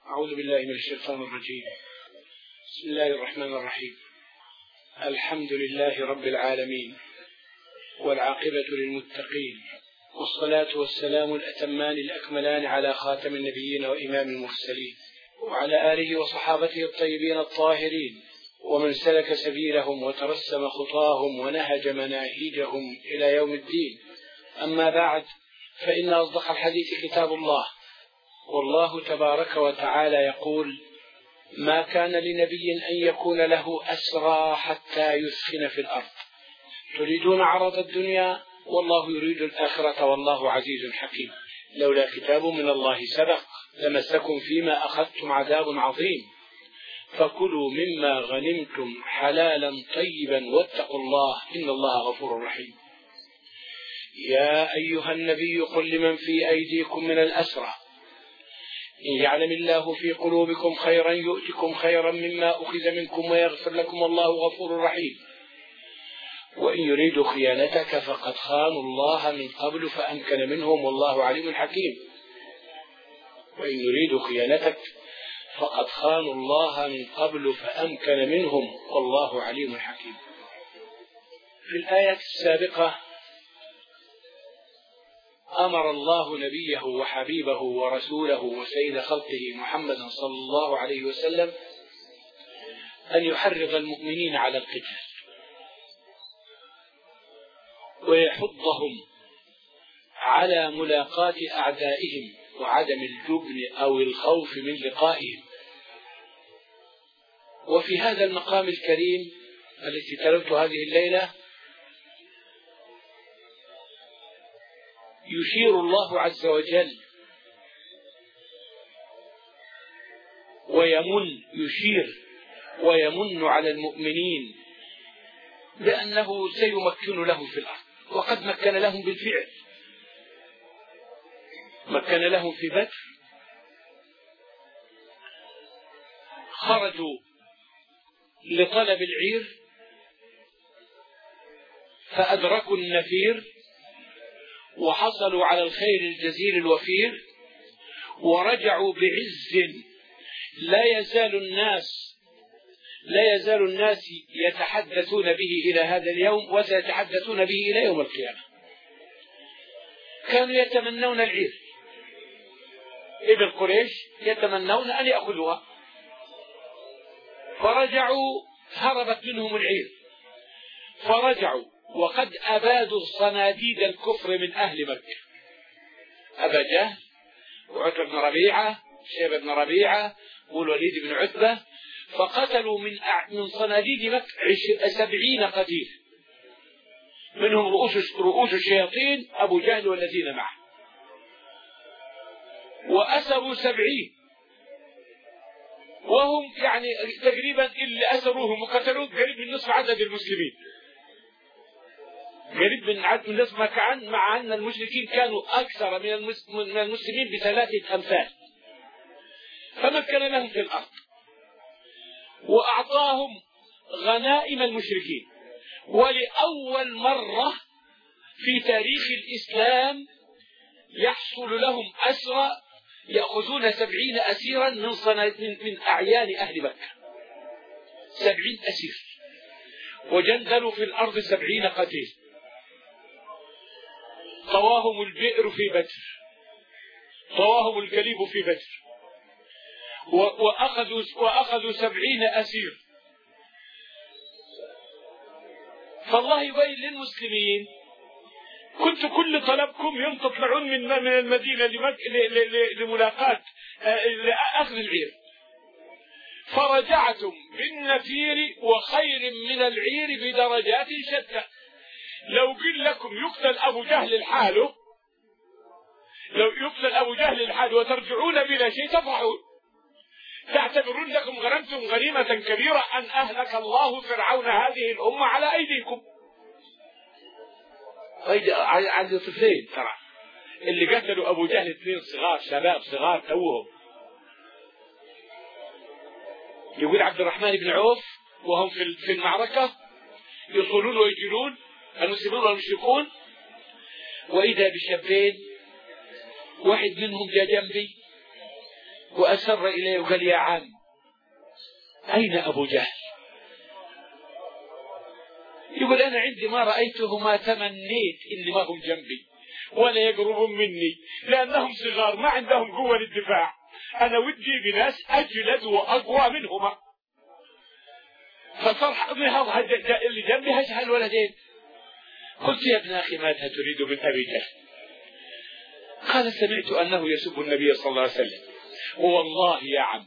أعوذ بالله من الشيطان الرجيم. بسم الله الرحمن الرحيم. الحمد لله رب العالمين، والعاقبة للمتقين، والصلاة والسلام الأتمان الأكملان على خاتم النبيين وإمام المرسلين، وعلى آله وصحابته الطيبين الطاهرين، ومن سلك سبيلهم وترسم خطاهم ونهج مناهجهم إلى يوم الدين. أما بعد، فإن أصدق الحديث كتاب الله، والله تبارك وتعالى يقول: ما كان لنبي أن يكون له أسرى حتى يثخن في الأرض تريدون عرض الدنيا والله يريد الآخرة والله عزيز حكيم. لولا كتاب من الله سبق لمسكم فيما أخذتم عذاب عظيم، فكلوا مما غنمتم حلالا طيبا واتقوا الله إن الله غفور رحيم. يا أيها النبي قل لمن في أيديكم من الأسرى إن يعلم الله في قلوبكم خيرا يؤتكم خيرا مما أخذ منكم ويغفر لكم والله غفور رحيم. وإن يريدوا خيانتك فقد خانوا الله من قبل فأمكن منهم والله عليم حكيم. وإن يريدوا خيانتك فقد خانوا الله من قبل فأمكن منهم والله عليم حكيم. في الآية السابقة أمر الله نبيه وحبيبه ورسوله وسيد خلقه محمدا صلى الله عليه وسلم أن يحرض المؤمنين على القتال ويحضهم على ملاقاة أعدائهم وعدم الجبن أو الخوف من لقائهم. وفي هذا المقام الكريم الذي تلوت هذه الليلة يشير الله عز وجل ويمن على المؤمنين بأنه سيمكن لهم في الأرض، وقد مكن لهم بالفعل. مكن لهم في بدر، خرجوا لطلب العير فأدركوا النفير وحصلوا على الخير الجزيل الوفير، ورجعوا بعز لا يزال الناس يتحدثون به إلى هذا اليوم وسيتحدثون به إلى يوم القيامة. كانوا يتمنون العير، ابن قريش يتمنون أن يأخذوها، فرجعوا، هربت منهم العير، فرجعوا وقد أبادوا صناديد الكفر من أهل مكة، أبا جهل وعتبة بن ربيعة، شيبة بن ربيعة والوليد بن عتبة، فقتلوا من صناديد مكة 70 قتيل، منهم رؤوس الشياطين أبو جهل والذين معه، وأسروا 70، وهم يعني تقريبا اللي أسروهم وقتلوه قريب من نصف عدد المسلمين، قريب من عدد من نصف مكان، مع أن المشركين كانوا أكثر من المسلمين ب3 أمثال. فمكن لهم في الأرض وأعطاهم غنائم المشركين، ولأول مرة في تاريخ الإسلام يحصل لهم أسرى، يأخذون 70 أسيرا من أعيان أهل مكة، 70 أسير، وجندلوا في الأرض 70 قتيل. طواهم البئر في بدر، طواهم الكليب في بدر، وأخذوا 70 أسير. فالله يبين للمسلمين: كنت كل طلبكم يوم تطلعون من المدينة لملاقاة لأخذ العير، فرجعتم بالنفير وخير من العير بدرجات شتى. لو قل لكم يقتل أبو جهل لحاله، وترجعون بلا شيء تفرحون، تعتبرون لكم غنمتم غنيمة كبيرة أن أهلك الله فرعون هذه الأمة على أيديكم. عند طفلين ترى اللي قتلوا أبو جهل 2 صغار، شباب صغار توهم. يقول عبد الرحمن بن عوف وهم في المعركة يصولون ويجلون المسلمون والمشركون، وإذا بشابين، واحد منهم جاء جنبي وأسر إليه وقال يا عم أين أبو جهل؟ يقول أنا عندي ما رأيته ما تمنيت إني ما هم جنبي ولا يقربون مني، لأنهم صغار ما عندهم قوة للدفاع. أنا ودي بناس أجلد وأقوى منهما. فصرح اللي جنبي هشها الولدين. قلت يا ابن أخي ماذا تريد من أبي جهل؟ قال سمعت أنه يسب النبي صلى الله عليه وسلم، والله يا عم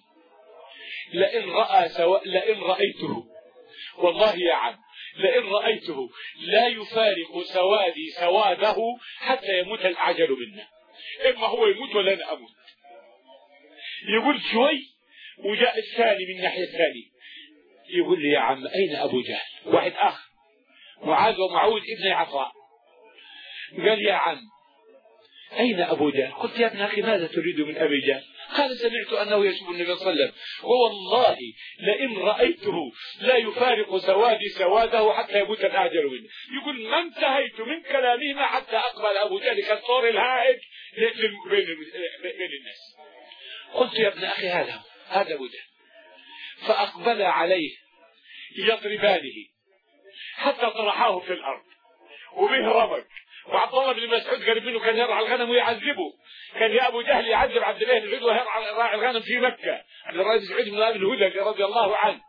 لئن رأيته والله يا عم لئن رأيته لا يفارق سوادي سواده حتى يموت الأعجل منا، إما هو يموت ولا أنا أموت. يقول شوي وجاء الثاني من الناحية الثانية يقول لي يا عم أين أبو جهل؟ واحد آخر معاذ ومعود ابن عطاء قال يا عم أين أبو جهل؟ قلت يا ابن أخي ماذا تريد من أبي جهل؟ قال سمعت أنه يسب النبي صلى الله عليه وسلم، ووالله لئن رأيته لا يفارق سوادي سواده حتى يموت الأعجل منه. يقول ما انتهيت من كلامهما حتى أقبل أبو جهل كالطور الهائج بين الناس. قلت يا ابن أخي هذا أبو جهل. فأقبل عليه يضربانه حتى طرحاه في الأرض وبه رمق. وعبد الله بن مسعود قريب منه كان يرعى الغنم ويعذبه. كان يا أبو جهل يعذب عبد الله بن مسعود وهو راعي الغنم في مكة. عبد الله بن مسعود بن أبي الهدى رضي الله عنه.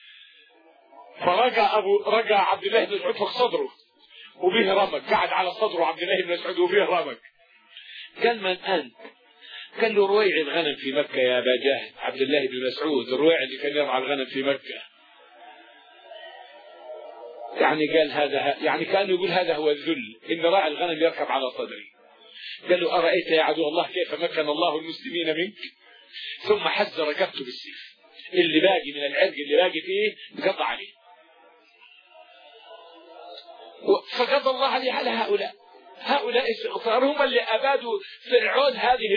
فرجع عبد الله بن مسعود فوق صدره وبه رمق، قعد على صدره عبد الله بن مسعود وبه رمق. قال من أنت؟ قال له رويع الغنم في مكة يا أبا جهل. عبد الله بن مسعود الرويع اللي كان يرعى الغنم في مكة. يعني قال هذا، يعني كان يقول هذا هو الذل، إن راعي الغنم يركب على صدري. قال له أرأيت يا عدو الله كيف مكن الله المسلمين منك؟ ثم حز ركبته بالسيف، اللي باقي من العرق اللي باقي فيه قطع عليه. فقضى الله عليه على هؤلاء هم اللي أبادوا فرعون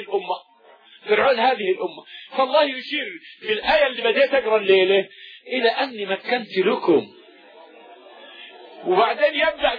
هذه الأمة. فالله يشير في الآية اللي بديت أقرأ الليلة إلى أني مكنت لكم. وبعدين يبدأ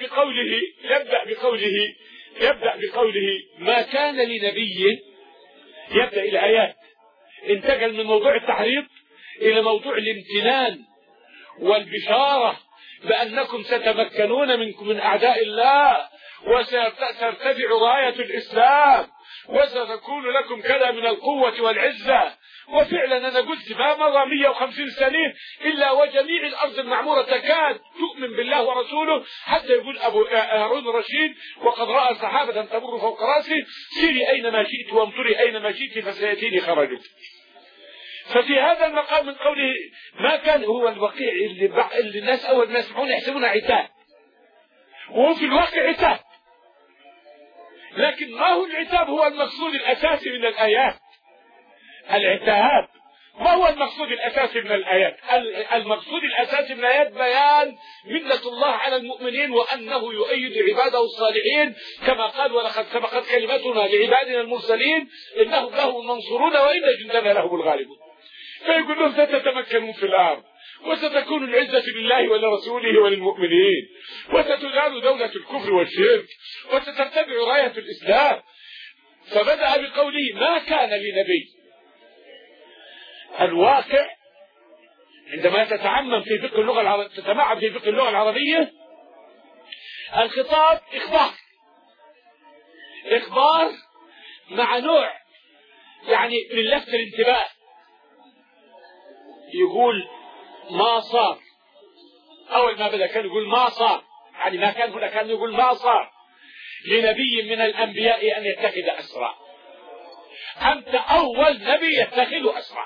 بقوله ما كان لنبي. يبدأ إلى آيات انتقل من موضوع التحريض إلى موضوع الامتنان والبشارة بأنكم ستمكنون من أعداء الله وسترتفع راية الإسلام وستكون لكم كذا من القوة والعزة. وفعلا أنا قلت ما مضى 150 سنة إلا وجميع الأرض المعمورة تكاد تؤمن بالله ورسوله، حتى يقول أبو هارون الرشيد وقد رأى سحابة تمر فوق رأسه سيري أينما شئت وامطري أينما شئت فسيأتيني خرجت. ففي هذا المقام من قوله ما كان هو الوقيع اللي الناس أول ما يسمعون يحسبون عتاب، وهو في الواقع عتاب، لكن ما هو العتاب هو المقصود الأساسي من الآيات. العتاب ما هو المقصود الأساسي من الآيات؟ المقصود الأساسي من الآيات بيان منة الله على المؤمنين وأنه يؤيد عباده الصالحين كما قال ولقد سبقت كلمتنا لعبادنا المرسلين إنهم لهم المنصورون وإن جندنا لهم الغالبون. فيقول لهم ستتمكنون في الأرض وستكون العزة لله ولرسوله وللمؤمنين وستزال دولة الكفر والشرك وسترتفع راية الإسلام. فبدأ بقوله ما كان لنبي. الواقع عندما تتعمم في فقه اللغة العربية تتمعن في فقه اللغة العربية الخطاب إخبار مع نوع يعني من لفت الانتباه. يقول ما صار، أول ما بدأ كان يقول ما صار، يعني ما كان هنا كان يقول ما صار لنبي من الأنبياء أن يتخذ أسرى. أنت أول نبي يتخذ أسرى.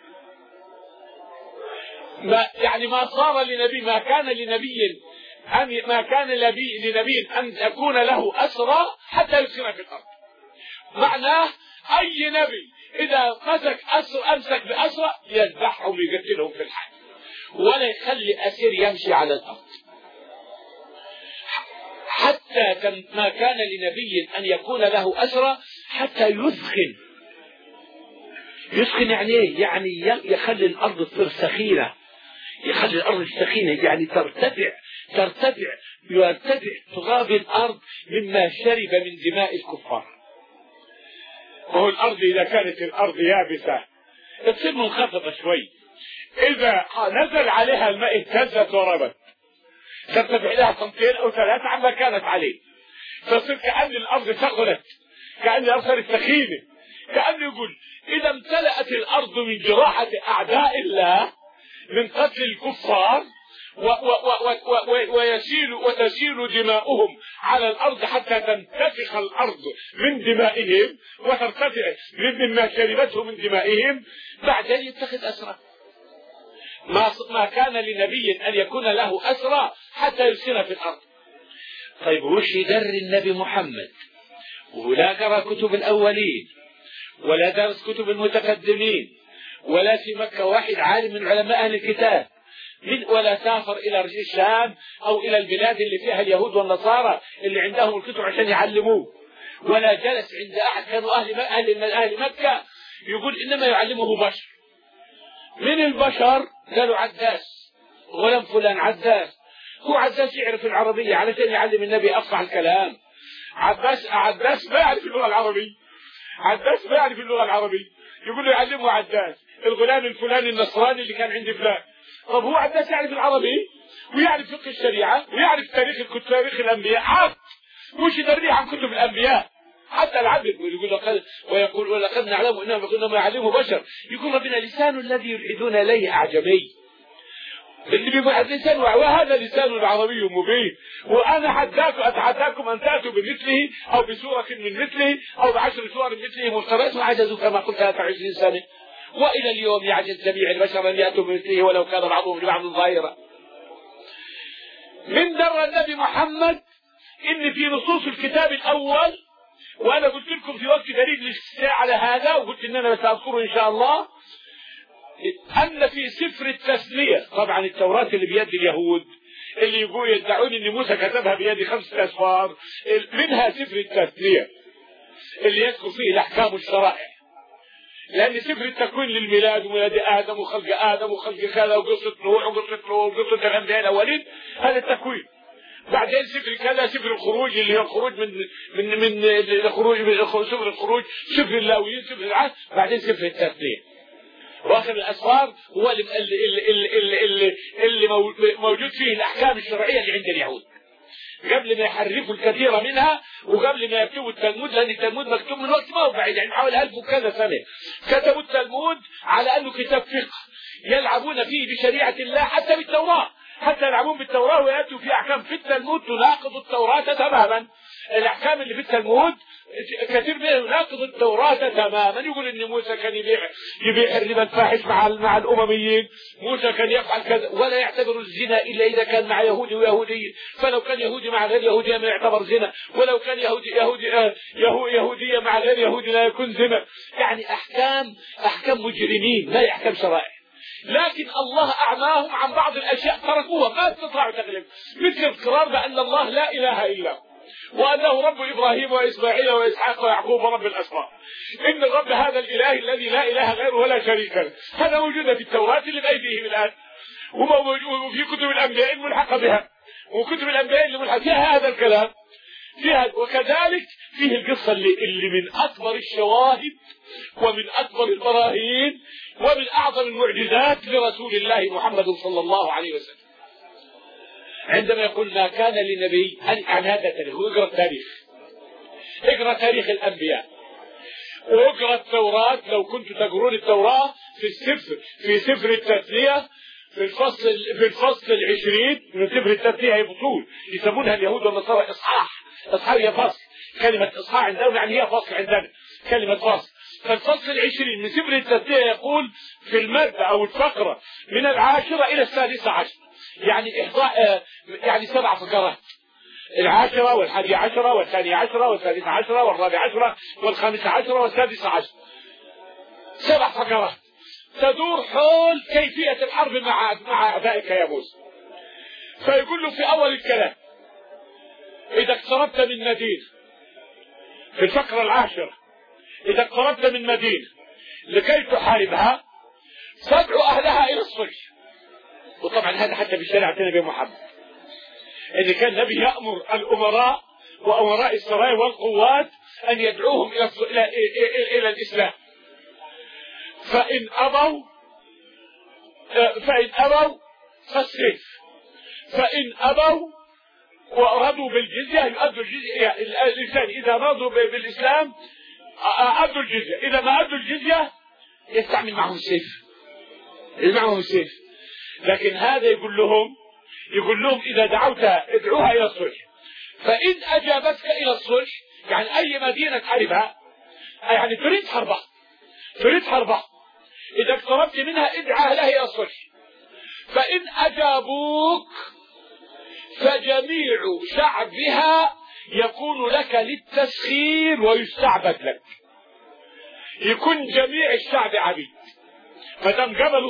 يعني ما صار لنبي، ما كان لنبي أن يكون له أسرى حتى يسكن في الأرض. معناه أي نبي إذا أمسك بأسرى يذبحهم ويقتلهم في الحال ولا يخلي أسير يمشي على الأرض. حتى ما كان لنبي أن يكون له أسرى حتى يثخن. يعني ايه؟ يعني يخلي الأرض تصير سخينة، يخلي الأرض السخينة يعني ترتفع تراب الأرض مما شرب من دماء الكفار. وهو الأرض إذا كانت الأرض يابسة تصير منخفضة شوي. إذا نزل عليها الماء اهتزت وربت، ترتفع لها 2 أو 3 عما كانت عليه، فتصير كأن الأرض ثقلت، كأن الأرض صارت ثخينة، كأنه يقول إذا امتلأت الأرض من جراحة أعداء الله، من قتل الكفار وتسيل دماؤهم على الأرض حتى تنتفخ الأرض من دمائهم وترتفع مما شربته من دمائهم، بعدين يتخذ أسرى. ما كان لنبي أن يكون له أسرى حتى يسكن في الأرض. طيب وش يدري النبي محمد ولا قرأ كتب الأولين ولا درس كتب المتقدمين ولا في مكة واحد عالم من علماء أهل الكتاب، ولا سافر إلى الشام أو إلى البلاد اللي فيها اليهود والنصارى اللي عندهم الكتب عشان يعلموه، ولا جلس عند أحد كانوا أهل مكة يقول إنما يعلمه بشر. من البشر قالوا عداس، غلام فلان عداس. هو عداس يعرف العربية علشان يعلم النبي أفصح الكلام. عداس ما يعرف اللغة العربية، عداس ما يعرف اللغة العربية، يقول له يعلمه عداس الغلام الفلاني النصراني اللي كان عند فلان. طب هو عداس يعرف العربي ويعرف فقه الشريعة ويعرف تاريخ الأنبياء، عاد وش يدريه عن كتب الأنبياء؟ حتى العبد ويقول ولقد نعلم إنما يعلمه بشر. يقول ربنا لسان الذي يلحدون إليه أعجمي، اللي بيقول اللسان وهذا لسان عربي مبين، وأنا أتحداكم أن تأتوا بمثله أو بسورة من مثله أو ب10 سور من مثله مفترات، وعجزوا كما قلت 23 سنة، وإلى اليوم يعجز جميع البشر أن يأتوا بمثله ولو كان بعضهم لبعض ظاهرا. من در النبي محمد إن في نصوص الكتاب الأول، وأنا قلت لكم في وقت دليل الاستثناء على هذا وقلت إن أنا سأذكره إن شاء الله، أن في سفر التثنية، طبعا التوراة اللي بيد اليهود اللي يدعون أن موسى كتبها بيد 5 أسفار، منها سفر التثنية اللي يذكر فيه الأحكام والشرائع، لأن سفر التكوين للميلاد وميلاد آدم وخلق كذا وقصة نوح وقصة لوط وقصة الأنبياء الأولين، هذا التكوين. بعدين سفر كذا سفر الخروج اللي هو الخروج من سفر الخروج، سفر اللاويين، سفر العهد، بعدين سفر التثنية. واخر الأسفار هو اللي موجود فيه الأحكام الشرعية اللي عند اليهود قبل ما يحرفوا الكثير منها وقبل ما يكتبوا التلمود، لأن التلمود مكتوب من وقت ما هو بعيد، يعني حوالي 1000 وكذا سنة كتبوا التلمود على أنه كتاب فقه يلعبون فيه بشريعة الله، حتى بالتوراة، حتى يلعبون بالتوراة ويأتوا في أحكام في التلمود تناقض التوراة تماما. الأحكام اللي في التلمود كثير منها يناقض التوراة تماما. يقول إن موسى كان يبيع الربا الفاحش مع الأمميين، موسى كان يفعل كذا، ولا يعتبر الزنا إلا إذا كان مع يهودي ويهودي، فلو كان يهودي مع غير يهودي ما يعتبر زنا، ولو كان يهودية مع غير يهودي لا يكون زنا. يعني أحكام مجرمين، لا أحكام شرائع. لكن الله أعماهم عن بعض الأشياء تركوها، ما استطاعوا تغلب، مثل القرار بأن الله لا إله إلا هو، وأنه رب إبراهيم وإسماعيل وإسحاق ويعقوب ورب الأسباط. إن الرب هذا الإله الذي لا إله غيره ولا شريك له، هذا موجود في التوراة اللي بأيديهم الآن، وفي كتب الأنبياء الملحقة بها، وكتب الأنبياء اللي ملحقة فيها هذا الكلام فيها. وكذلك فيه القصة اللي من أكبر الشواهد ومن أكبر البراهين ومن أعظم المعجزات لرسول الله محمد صلى الله عليه وسلم، عندما يقول ما كان لنبي عن هذا التاريخ. واقرأ التاريخ، اقرأ تاريخ الأنبياء، واقرأ التوراة لو كنتم تقرون التوراة في سفر التثنية في الفصل 20 من سفر التثنية. هي فصول يسمونها اليهود والنصارى إصحاح هي فصل، كلمة إصحاح عندنا يعني هي فصل عندنا كلمة فصل. فالفصل 20 من سفر التثنية يقول في المادة أو الفقرة من 10 إلى 16، يعني 7 فقرات، 10 و11 و12 و13 و14 و15 و16، 7 فقرات تدور حول كيفية الحرب مع أعدائك يا موسى. فيقول له في أول الكلام إذا اقتربت من مدينة، في الفقرة 10 إذا اقتربت من مدينة لكي تحاربها فادعو أهلها إلى الصلح. وطبعا هذا حتى في شريعة النبي محمد، إن كان النبي يأمر الأمراء وأمراء السرايا والقوات أن يدعوهم إلى الإسلام. فإن أبوا فالسيف، فإن أبوا ورضوا بالجزية يؤدوا الجزية. الإنسان إذا رضوا بالإسلام أدوا الجزية، إذا ما أدوا الجزية يستعمل معهم السيف. لكن هذا يقول لهم إذا ادعوها إلى الصلح، فإن أجابتك إلى الصلح، يعني أي مدينة تعرفها، يعني تريد حربها، إذا اقتربت منها ادعى لها إلى الصلح. فإن أجابوك فجميع شعبها يكون لك للتسخير ويستعبد لك، يكون جميع الشعب عبيد ما دام قبلوا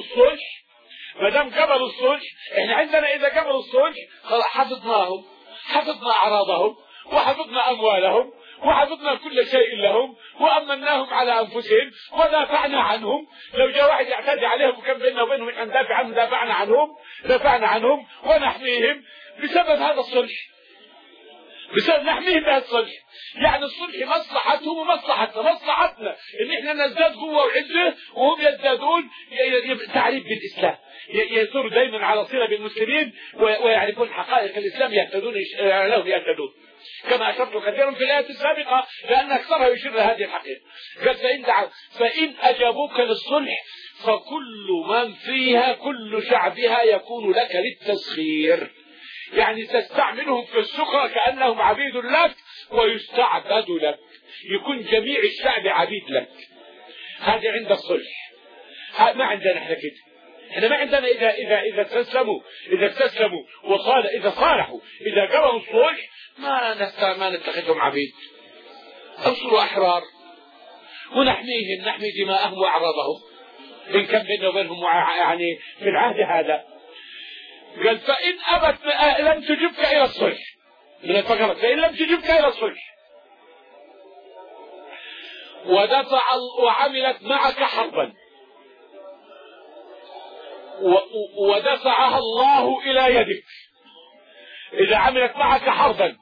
الصلح. احنا عندنا اذا قبلوا الصلح حفظناهم، حفظنا اعراضهم وحفظنا اموالهم وحفظنا كل شيء لهم وامناهم على انفسهم ودافعنا عنهم. لو جاء واحد يعتدي عليهم وكان بيننا وبينهم ان ندافع عنهم دافعنا عنهم ونحميهم بسبب هذا الصلح، بسبب نحميهم بهذا الصلح. يعني الصلح مصلحتهم ومصلحتنا، مصلحتنا ان احنا نزداد قوه وعزه وهم يزدادون تعريف بالاسلام، يصيروا دائما على صله بالمسلمين ويعرفون حقائق الاسلام يهتدون كما اشرت كثيرا في الايه السابقه لان اكثرها يشير لهذه الحقيقه. قال فان اجابوك للصلح فكل من فيها كل شعبها يكون لك للتسخير، يعني تستعملهم في السخرة كأنهم عبيد لك ويستعبد لك، يكون جميع الشعب عبيد لك. هذا عند الصلح. ما عندنا احنا كده، احنا ما عندنا إذا استسلموا إذا صالحوا، إذا قبلوا الصلح ما نتخذهم عبيد، أصلوا أحرار ونحميهم، نحمي دماءهم وأعراضهم إن كان بيننا وبينهم يعني في العهد هذا. قال فإن أبت لم تجبك إلى الصلح من الفقرات، فإن لم تجبك إلى الصلح وعملت معك حربا ودفعها الله إلى يدك، إذا عملت معك حربا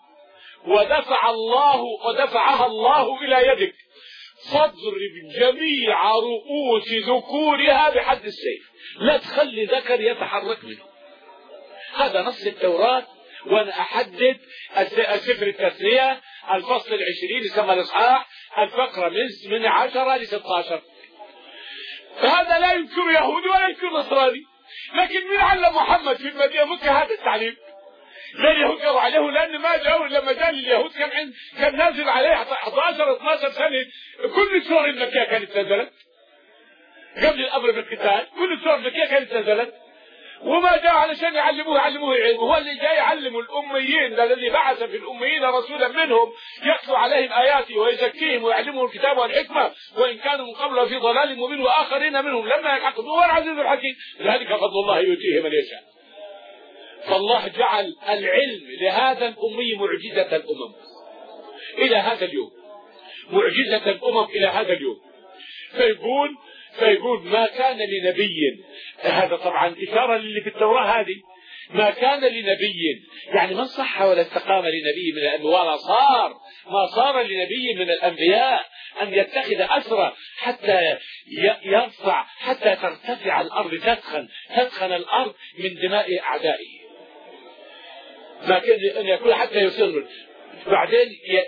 ودفعها الله إلى يدك فاضرب جميع رؤوس ذكورها بحد السيف، لا تخلي ذكر يتحرك منه. هذا نص التوراة، وانا احدد سفر التثنية الفصل 20 يسمى الاصحاح الفقرة من 10 ل 16. فهذا لا ينكر يهودي ولا ينكر نصراني، لكن من علم محمد في المدينة مكة هذا التعليم؟ لا اليهود قالوا عليه، لان ما جاءوا لما جاء اليهود كان نازل عليه 11 12 سنة كل السور المكية كانت نزلت قبل الامر بالقتال، كل السور المكية كانت نزلت، وما جاء علشان يعلموه علمه، هو اللي جاي يعلم الأميين، الذي بعث في الأميين رسولا منهم يتلو عليهم آياته ويزكيهم ويعلمهم الكتاب والحكمة وإن كانوا من قبل في ضلال مبين وآخرين منهم لما يلحقوا، هو العزيز الحكيم، ذلك فضل الله يؤتيه من يشاء. فالله جعل العلم لهذا الأمي معجزة الأمم إلى هذا اليوم، معجزة الأمم إلى هذا اليوم. فيقول ما كان لنبي، هذا طبعا إشارة اللي في التوراة هذه، ما كان لنبي، يعني ما صح ولا استقام لنبي من الأنبياء، ولا ما صار لنبي من الأنبياء أن يتخذ أسرى حتى يرفع، حتى ترتفع الأرض، تدخن الأرض من دماء أعدائه. ما كان أن يكون حتى يصر، بعدين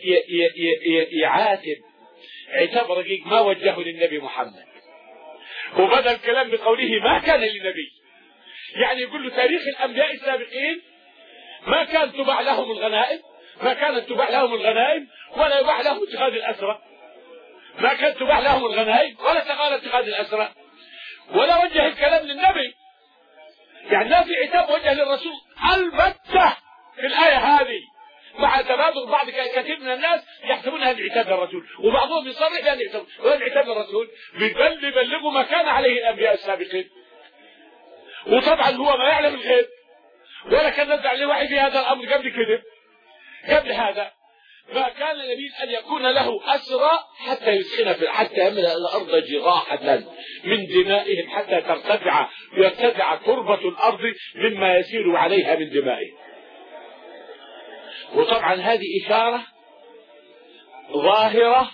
يعاتب عتاب رقيق ما وجهه للنبي محمد، وبدأ الكلام بقوله ما كان لنبي، يعني يقول له تاريخ الأنبياء السابقين ما كان تباع لهم الغنائم، ما كانت تباع لهم الغنائم ولا يباع لهم اتخاذ الأسرى، ما كانت تباع لهم الغنائم ولا تقال اتخاذ الأسرى، ولا وجه الكلام للنبي، يعني لا في عتاب وجه للرسول البتة في الآية هذه، مع تبادل بعض كثير من الناس يحسبونها العتاب للرسول، وبعضهم يصرح بأن العتاب للرسول، بيبلغوا ما كان عليه الأنبياء السابقين. وطبعا هو ما يعلم الغيب ولا كان نزع عليه وحي في هذا الأمر قبل هذا. ما كان نبي أن يكون له أسرى حتى يسخن حتى يملأ الأرض جراحة من دمائهم، حتى يرتفع تربة الأرض مما يسير عليها من دمائهم. وطبعا هذه إشارة ظاهرة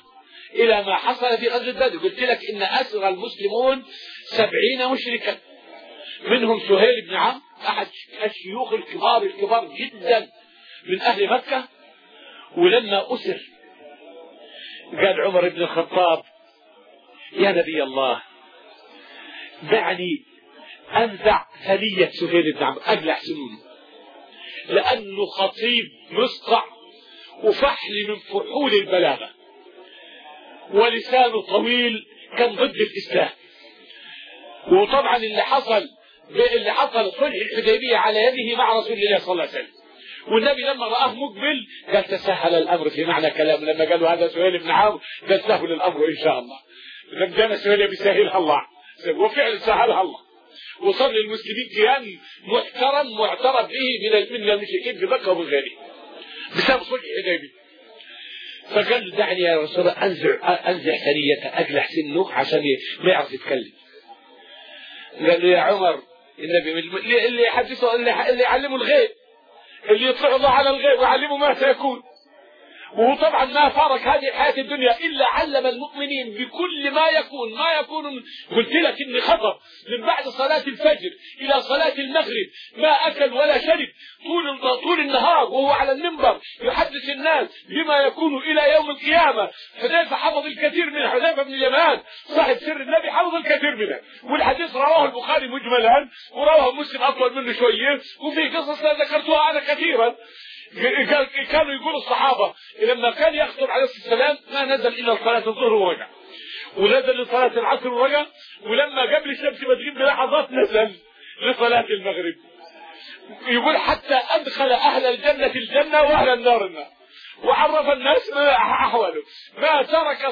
إلى ما حصل في غزوة بدر. قلت لك إن أسرى المسلمون 70 مشركا، منهم سهيل بن عمرو أحد الشيوخ الكبار جدا من أهل مكة. ولما أسر قال عمر بن الخطاب يا نبي الله دعني أنزع ثنية سهيل بن عمرو أقلع سنونه، لأنه خطيب مصقع وفحل من فحول البلاغة ولسانه طويل كان ضد الإسلام. وطبعا اللي حصل صلح الحديبية على يده مع رسول الله صلى الله عليه وسلم، والنبي لما رآه مقبل قال تسهل الأمر في معنى كلام. لما قالوا هذا سهيل بن عمرو قال سهل الأمر إن شاء الله، لما سهيل بيسهلها الله، وفعلا سهلها الله. وصل للمسلمين كيان محترم معترف به من المشركين في مكة ومن غيره بسبب صلح الحديبية. فقال دعني يا رسول الله أنزع ثنيته أقلع سنه عشان ما يعرف يتكلم. قال له يا عمر النبي اللي يحدثه اللي يعلمه الغيب، اللي يطلع الله على الغيب ويعلمه ما سيكون. وهو طبعا ما فارق هذه الحياة الدنيا إلا علم المؤمنين بكل ما يكون. قلت لك إني خطر من بعد صلاة الفجر إلى صلاة المغرب ما أكل ولا شرب طول النهار، وهو على المنبر يحدث الناس بما يكون إلى يوم القيامة. حذيفة حفظ الكثير منه، حذيفة بن اليمان صاحب سر النبي حفظ الكثير منه، والحديث رواه البخاري مجملا ورواه مسلم أطول منه شوية، وفي قصص ذكرتها أنا كثيرا. كانوا يقول الصحابة لما كان يخطب عليه السلام ما نزل إلا صلاة الظهر ورجع، ونزل لصلاة العصر ورجع، ولما قبل الشمس بتغيب بلحظات نزل لصلاة المغرب. يقول حتى أدخل أهل الجنة وأهل النار وعرف الناس ما أحواله. ما ترك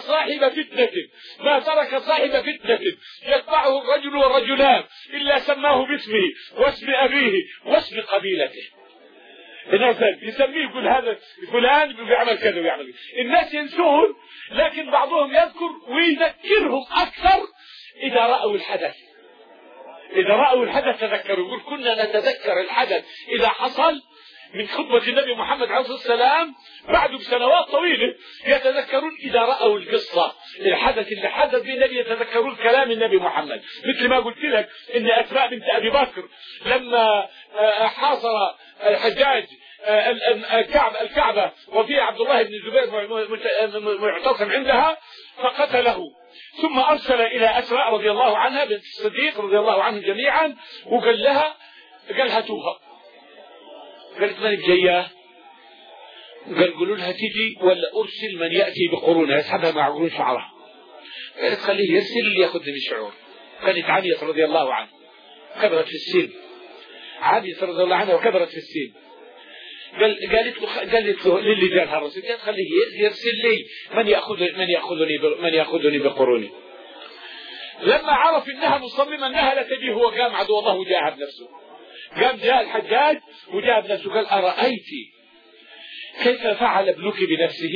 صاحب فتنة يتبعه الرجل والرجلان إلا سماه باسمه واسم أبيه واسم قبيلته. الناس يسميه يقول هذا فلان بيعمل كذا ويعمل كذا. الناس ينسون، لكن بعضهم يذكر ويذكرهم أكثر إذا رأوا الحدث تذكروا. يقول كنا نتذكر الحدث إذا حصل من خطبة النبي محمد عليه الصلاة والسلام بعد بسنوات طويلة، يتذكرون إذا رأوا القصة الحدث اللي حدث به النبي يتذكرون كلام النبي محمد. مثل ما قلت لك إن أسماء بنت أبي بكر لما حاصر الحجاج الكعبة وفي عبد الله بن الزبير معتصم عندها فقتله، ثم أرسل إلى أسماء رضي الله عنها بنت الصديق رضي الله عنهم جميعا وقال لها هاتوها. قالت من جاياه؟ قال قولوا لها تجي ولا أرسل من يأتي بقرونها يسحبها مع قرون شعرها. قالت خليه يرسل اللي يأخذ من الشعور. كانت عانية رضي الله عنها كبرت في السن، عانية رضي الله عنها وكبرت في السن. قالت له للي جالها الرسول قالت خليه يرسل لي من يأخذني بقروني. لما عرف انها مصممة انها لا تجي هو قام عدو الله وجاهد نفسه، قام جاء الحجاج وجاهد نفسه قال أرأيت كيف فعل ابنك بنفسه؟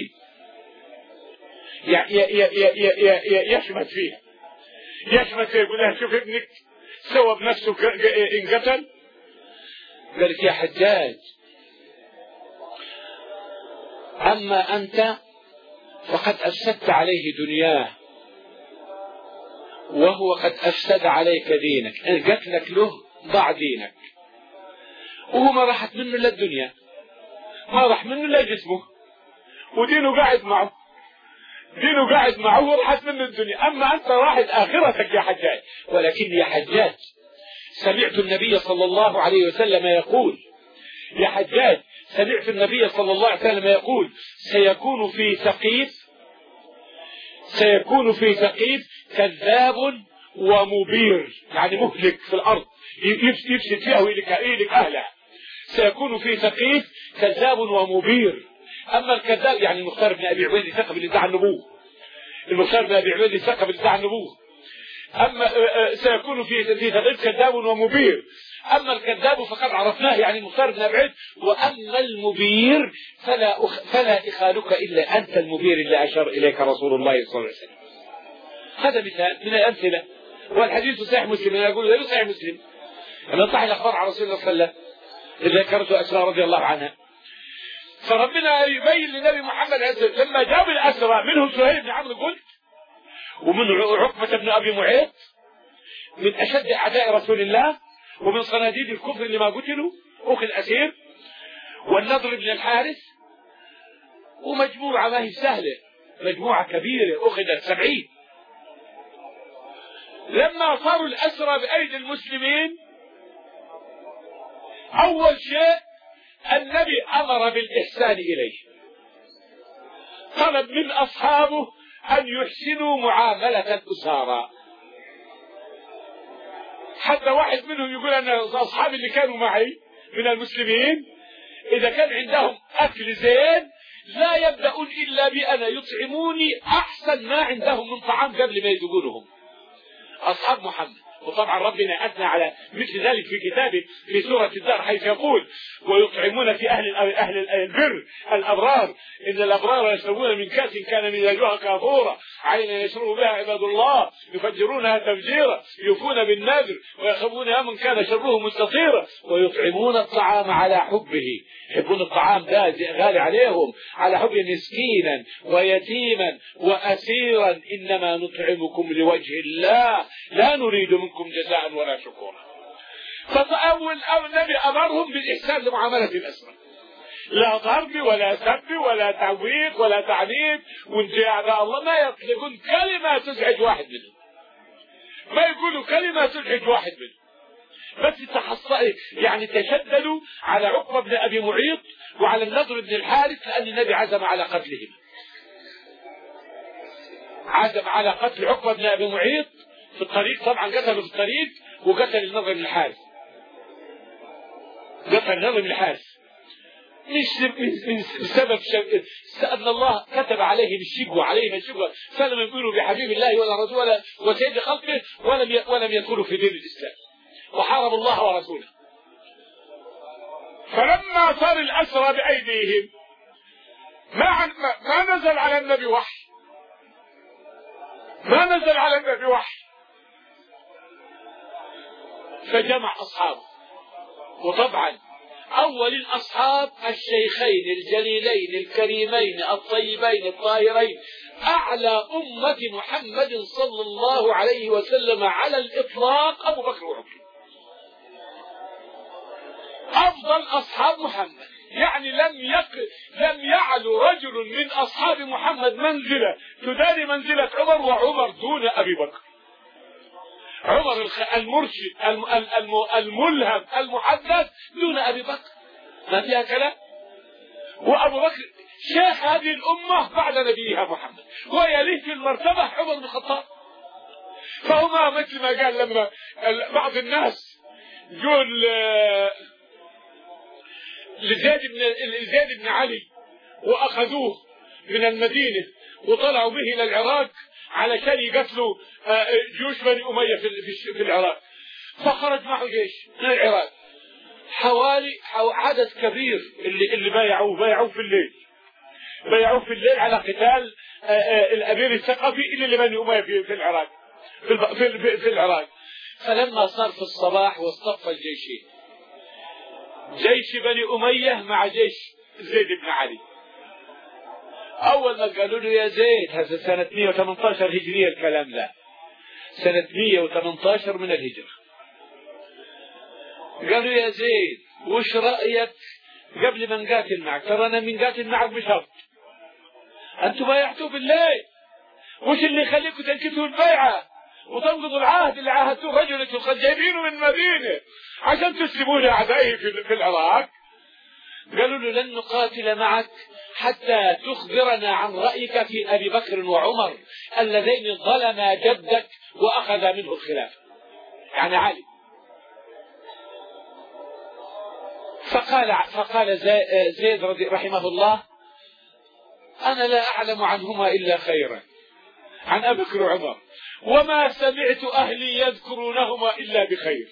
يشمت فيها يقول لها شوف ابنك سوى بنفسه انقتل. قالت يا حجاج أما أنت فقد أفسدت عليه دنياه وهو قد أفسد عليك دينك، إن قتلك له ضاع دينك، وهو ما راحت منه إلا الدنيا، ما راح منه إلا جسمه، ودينه قاعد معه وراحت منه الدنيا. أما أنت راحت آخرتك يا حجاج. ولكن يا حجاج سمعت النبي صلى الله عليه وسلم يقول، يا حجاج سمعت النبي صلى الله عليه وسلم يقول سيكون في ثقيف كذاب ومبير، يعني مهلك في الأرض يفسد فيها ويهلك أهلها. سيكون في ثقيف كذاب ومبير. أما الكذاب يعني المختار بن أبي عبيد ثقب اللي ادعى النبوة، أما سيكون في ثقيف كذاب ومبير. أما الكذاب فقد عرفناه يعني المختار بن أبي عبيد، وأما المبير فلا إخالك إلا أنت المبير اللي أشار إليك رسول الله صلى الله عليه وسلم. هذا مثال من الأمثلة، والحديث صحيح مسلم. أنا أقول لا صحيح مسلم أنا صحيح الأخبار عن رسول الله صلى الله عليه وسلم اللي ذكرته أسماء رضي الله عنها. فربنا يبين للنبي محمد لما جاب الأسرى منهم سهيل بن عمرو قلت ومن عقبة بن أبي معيط من أشد أعداء رسول الله ومن صناديد الكفر اللي ما قتلوا أخذ أسير والنضر بن الحارث ومجموعة ما هي سهلة مجموعة كبيرة أخذت 70. لما صاروا الأسرى بأيدي المسلمين أول شيء النبي أمر بالإحسان إليه طلب من أصحابه أن يحسنوا معاملة الأسارى حتى واحد منهم يقول أنا أصحابي اللي كانوا معي من المسلمين إذا كان عندهم أكل زين لا يبدأون إلا بأن يطعموني أحسن ما عندهم من طعام قبل ما يذوقونهم أصحاب محمد. وطبعا ربنا أثنى على مثل ذلك في كتابه في سورة الدار حيث يقول ويطعمون في أهل البر الأبرار إن الأبرار يشربون من كأس كان مزاجها كافورا عينا يشرب بها عباد الله يفجرونها تفجيرا يوفون بالنذر ويخافون يوما كان شره مستطيرا ويطعمون الطعام على حبه يحبون الطعام ده غالي عليهم على حب مسكينا ويتيما وأسيرا إنما نطعمكم لوجه الله لا نريد منكم جزاء ولا شكورا. فأول النبي أمرهم بالإحسان لمعاملة الأسرى لا ضرب ولا سب ولا تعويق ولا تعنيف وانت يا أعداء الله ما يطلقون كلمة تزعج واحد منهم ما يقولوا كلمة تزعج واحد منهم بس يعني تشددوا على عقبة بن أبي معيط وعلى النضر بن الحارث لأن النبي عزم على قتلهم عزم على قتل عقبة بن أبي معيط في الطريق طبعا قتلوا في الطريق وقتل النضر بن الحارث قتل النضر بن الحارث مش بسبب أن الله كتب عليهم الشقوة فلم يؤمنوا بحبيب الله ولا رسوله وسيد خلقه ولم يدخلوا في دين الإسلام وحاربوا الله ورسوله. فلما صار الأسرى بأيديهم ما نزل على النبي وحي فجمع أصحابه وطبعا أول الأصحاب الشيخين الجليلين الكريمين الطيبين الطاهرين أعلى أمة محمد صلى الله عليه وسلم على الإطلاق أبو بكر وعمر أفضل أصحاب محمد يعني لم يعلو رجل من أصحاب محمد منزلة تداري منزلة عمر وعمر دون أبي بكر. عمر المرشد الملهم المحدث دون أبي بكر ما فيها كلام. وأبو بكر شيخ هذه الأمة بعد نبيها محمد ويليه في المرتبة عمر بن الخطاب. فهما مثل ما قال لما بعض الناس يقول لزيد بن علي وأخذوه من المدينة وطلعوا به إلى العراق علشان يقتلوا جيوش بني أمية في العراق فخرج معه جيش من العراق حوالي عدد كبير اللي بايعوه في الليل على قتال الأمير الثقفي اللي بني أمية في العراق في العراق. فلما صار في الصباح واصطف الجيشين جيش بني أمية مع جيش زيد بن علي أول ما قالوا له يا زيد هذا سنة 118 هجرية الكلام ده سنة 118 من الهجرة قالوا يا زيد وش رأيك قبل ما نقاتل معك ترانا بنقاتل معك بشرط أنتم بايعتوا بالليل وش اللي يخليكم تنكتوا البيعة وتنقضوا العهد اللي عاهدتوه رجل قد جايبينه من المدينة عشان تسلموا لأعدائه في العراق. قالوا له لن نقاتل معك حتى تخبرنا عن رأيك في أبي بكر وعمر اللذين ظلما جدك وأخذ منه الخلافة يعني علي. فقال زيد رحمه الله أنا لا أعلم عنهما إلا خيرا عن أبي بكر وعمر وما سمعت أهلي يذكرونهما إلا بخير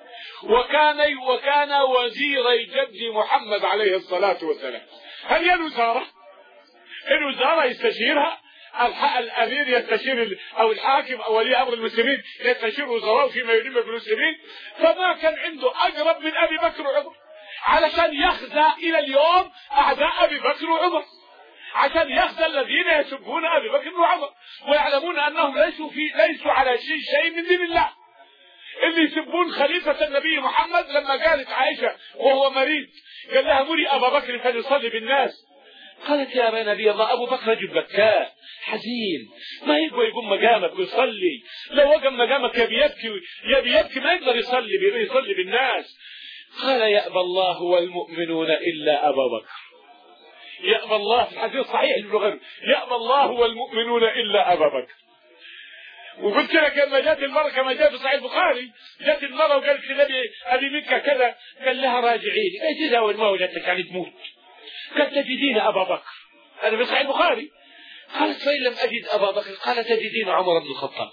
وكان وزيري جد محمد عليه الصلاة والسلام. هل هي الوزارة يستشيرها الأمير يستشير أو الحاكم أو ولي أمر المسلمين يستشير وزراء فيما يلم بالمسلمين فما كان عنده أقرب من أبي بكر وعمر علشان يخزى إلى اليوم أعداء أبي بكر وعمر، عشان يخزى الذين يسبون أبي بكر وعمر ويعلمون أنهم ليسوا على شيء من دين الله. اللي يسبون خليفة النبي محمد لما قالت عائشة وهو مريض قال لها مري أبا بكر فليصلي بالناس، قالت يا نبي الله أبو بكر رجل بكاء حزين ما يقدر يقوم مقامك ويصلي، لو وقم مقامك يبي يبكي ما يقدر يصلي بالناس. قال يأبى الله والمؤمنون إلا أبا بكر. يأبى الله في الحديث صحيح البخاري يأبى الله والمؤمنون إلا أبا بكر. وقلت لك لما جات المرأة كما جاء في صحيح البخاري، جات المرأة وقالت للنبي أبي منك كذا، قال لها راجعيني ايش إذا أول ما وجدتك يعني تموت؟ قالت تجدين أبا بكر، أنا في صحيح البخاري. قالت فإن لم أجد أبا بكر قال تجدين عمر بن الخطاب.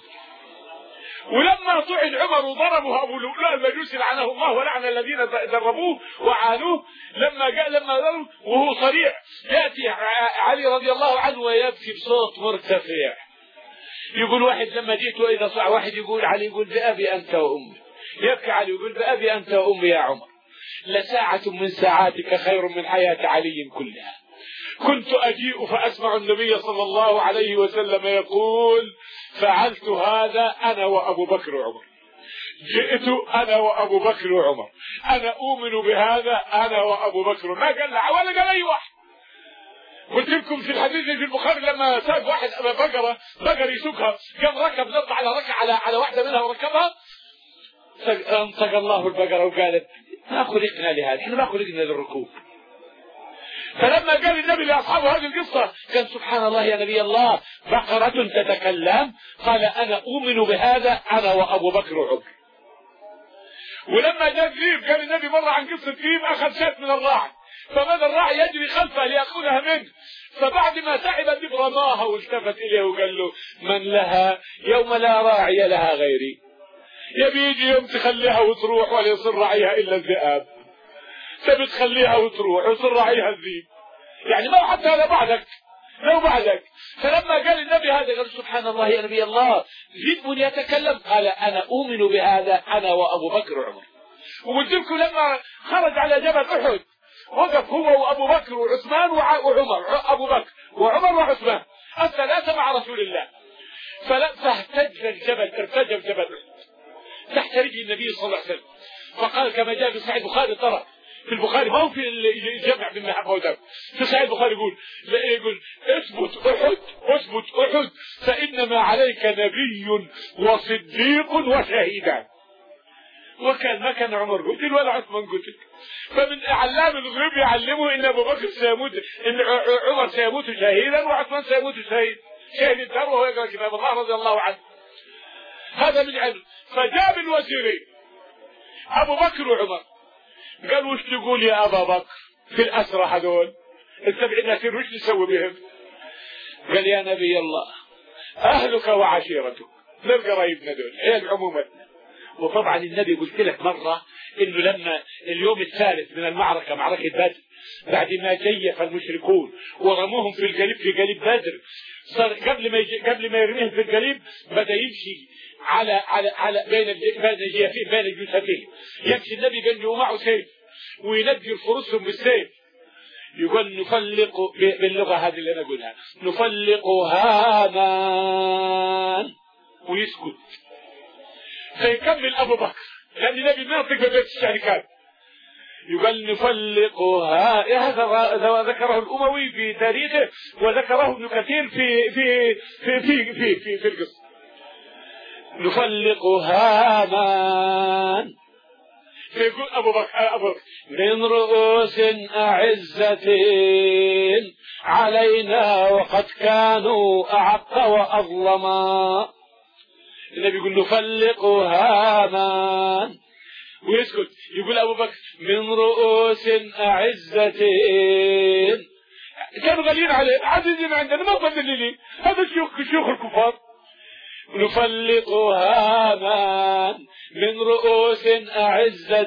ولما طعن عمر وضربه أبو لؤلؤ المجوسي لعنه الله ولعن الذين دربوه وعانوه، لما ضربه وهو صريع يأتي علي رضي الله عنه ويبكي بصوت مرتفع، يقول واحد لما جيت وإذا صع واحد يقول علي يقول بأبي أنت وأمي، يبكي علي يقول بأبي أنت وأمي يا عمر، لساعة من ساعاتك خير من حياة علي كلها. كنت أجيء فأسمع النبي صلى الله عليه وسلم يقول فعلت هذا أنا وأبو بكر وعمر، جئت أنا وأبو بكر وعمر، أنا أؤمن بهذا أنا وأبو بكر، ما قال لا ولا قال أي واحد. قلت لكم في الحديث في البخاري لما ساب واحد بقر يسوقها قام ركب نط على على واحدة منها وركبها، انطق الله البقرة وقالت ما خلقنا لهذا، احنا ما خلقنا للركوب. فلما قال النبي لأصحابه هذه القصة قال سبحان الله يا نبي الله بقرة تتكلم، قال أنا أؤمن بهذا أنا وأبو بكر وعمر. ولما جاء ذئب قال النبي مرة عن قصة ذئب أخذ شاة من الراعي، فبدأ الراعي يجري خلفه ليأخذها منه، فبعد ما تعب الذئب رماها والتفت إليه وقال له من لها يوم لا راعي لها غيري، يبي يجي يوم تخليها وتروح ولا يصير راعيها إلا الذئاب، تبي تخليها وتروح ويصير راعيها الذئب، يعني ما حتى هذا بعدك لو بعدك. فلما قال النبي هذا قال سبحان الله يا نبي الله ذئب يتكلم، قال أنا أؤمن بهذا أنا وأبو بكر وعمر. وقلت لكم لما خرج على جبل أحد وقف هو وأبو بكر وعثمان وعمر، أبو بكر وعمر وعثمان الثلاثة مع رسول الله، فاهتج الجبل، ارتجف جبل تحت رجل النبي صلى الله عليه وسلم، فقال كما جاء في صحيح البخاري، ترى في البخاري ما هو في الجمع بالمحبة ودم، في صحيح البخاري يقول اثبت أحد فإنما عليك نبي وصديق وشهيدان. وكان ما كان عمر قتل ولا عثمان قتل، فمن اعلام الغيوب يعلمه ان ابو بكر سيموت، ان عمر سيموت شهيدا وعثمان سيموت شهيد الدار وهو يقرا كتاب الله رضي الله عنه. هذا من علم. فجاب الوزيرين ابو بكر وعمر قال وش تقول يا ابا بكر في الاسرى هذول ال70 اسير وش نسوي بهم؟ قال يا نبي الله اهلك وعشيرتك للقرايبنا دول عيال عمومتنا. وطبعا النبي قلت لك مرة انه لما اليوم الثالث من المعركة معركة بدر بعد ما جيف المشركون ورموهم في القليب في قليب بدر، صار قبل ما يرميهم في القليب بدأ يمشي على بين الجثتين، يمشي النبي بين ومعه سيف وينجر فرسهم بالسيف، يقول نفلق باللغة هذه اللي انا اقولها نفلق هامان ويسكت. فيكمل ابو بكر لان النبي ما ينطق ببيت الشركات، يقول نفلقها. هذا ذكره الاموي في تاريخه وذكره ابن كثير في في في في في في, في القصه. نفلقها هامان، فيقول ابو بكر من رؤوس اعزة علينا وقد كانوا اعق واظلما. النبي يقول نفلق هامان ويسكت. يقول ابو بكر من رؤوس اعزة، كانوا غاليين عليه عزيزين عندنا ما مذللين، هذا شيوخ الكفار. نفلق هامان من رؤوس اعزة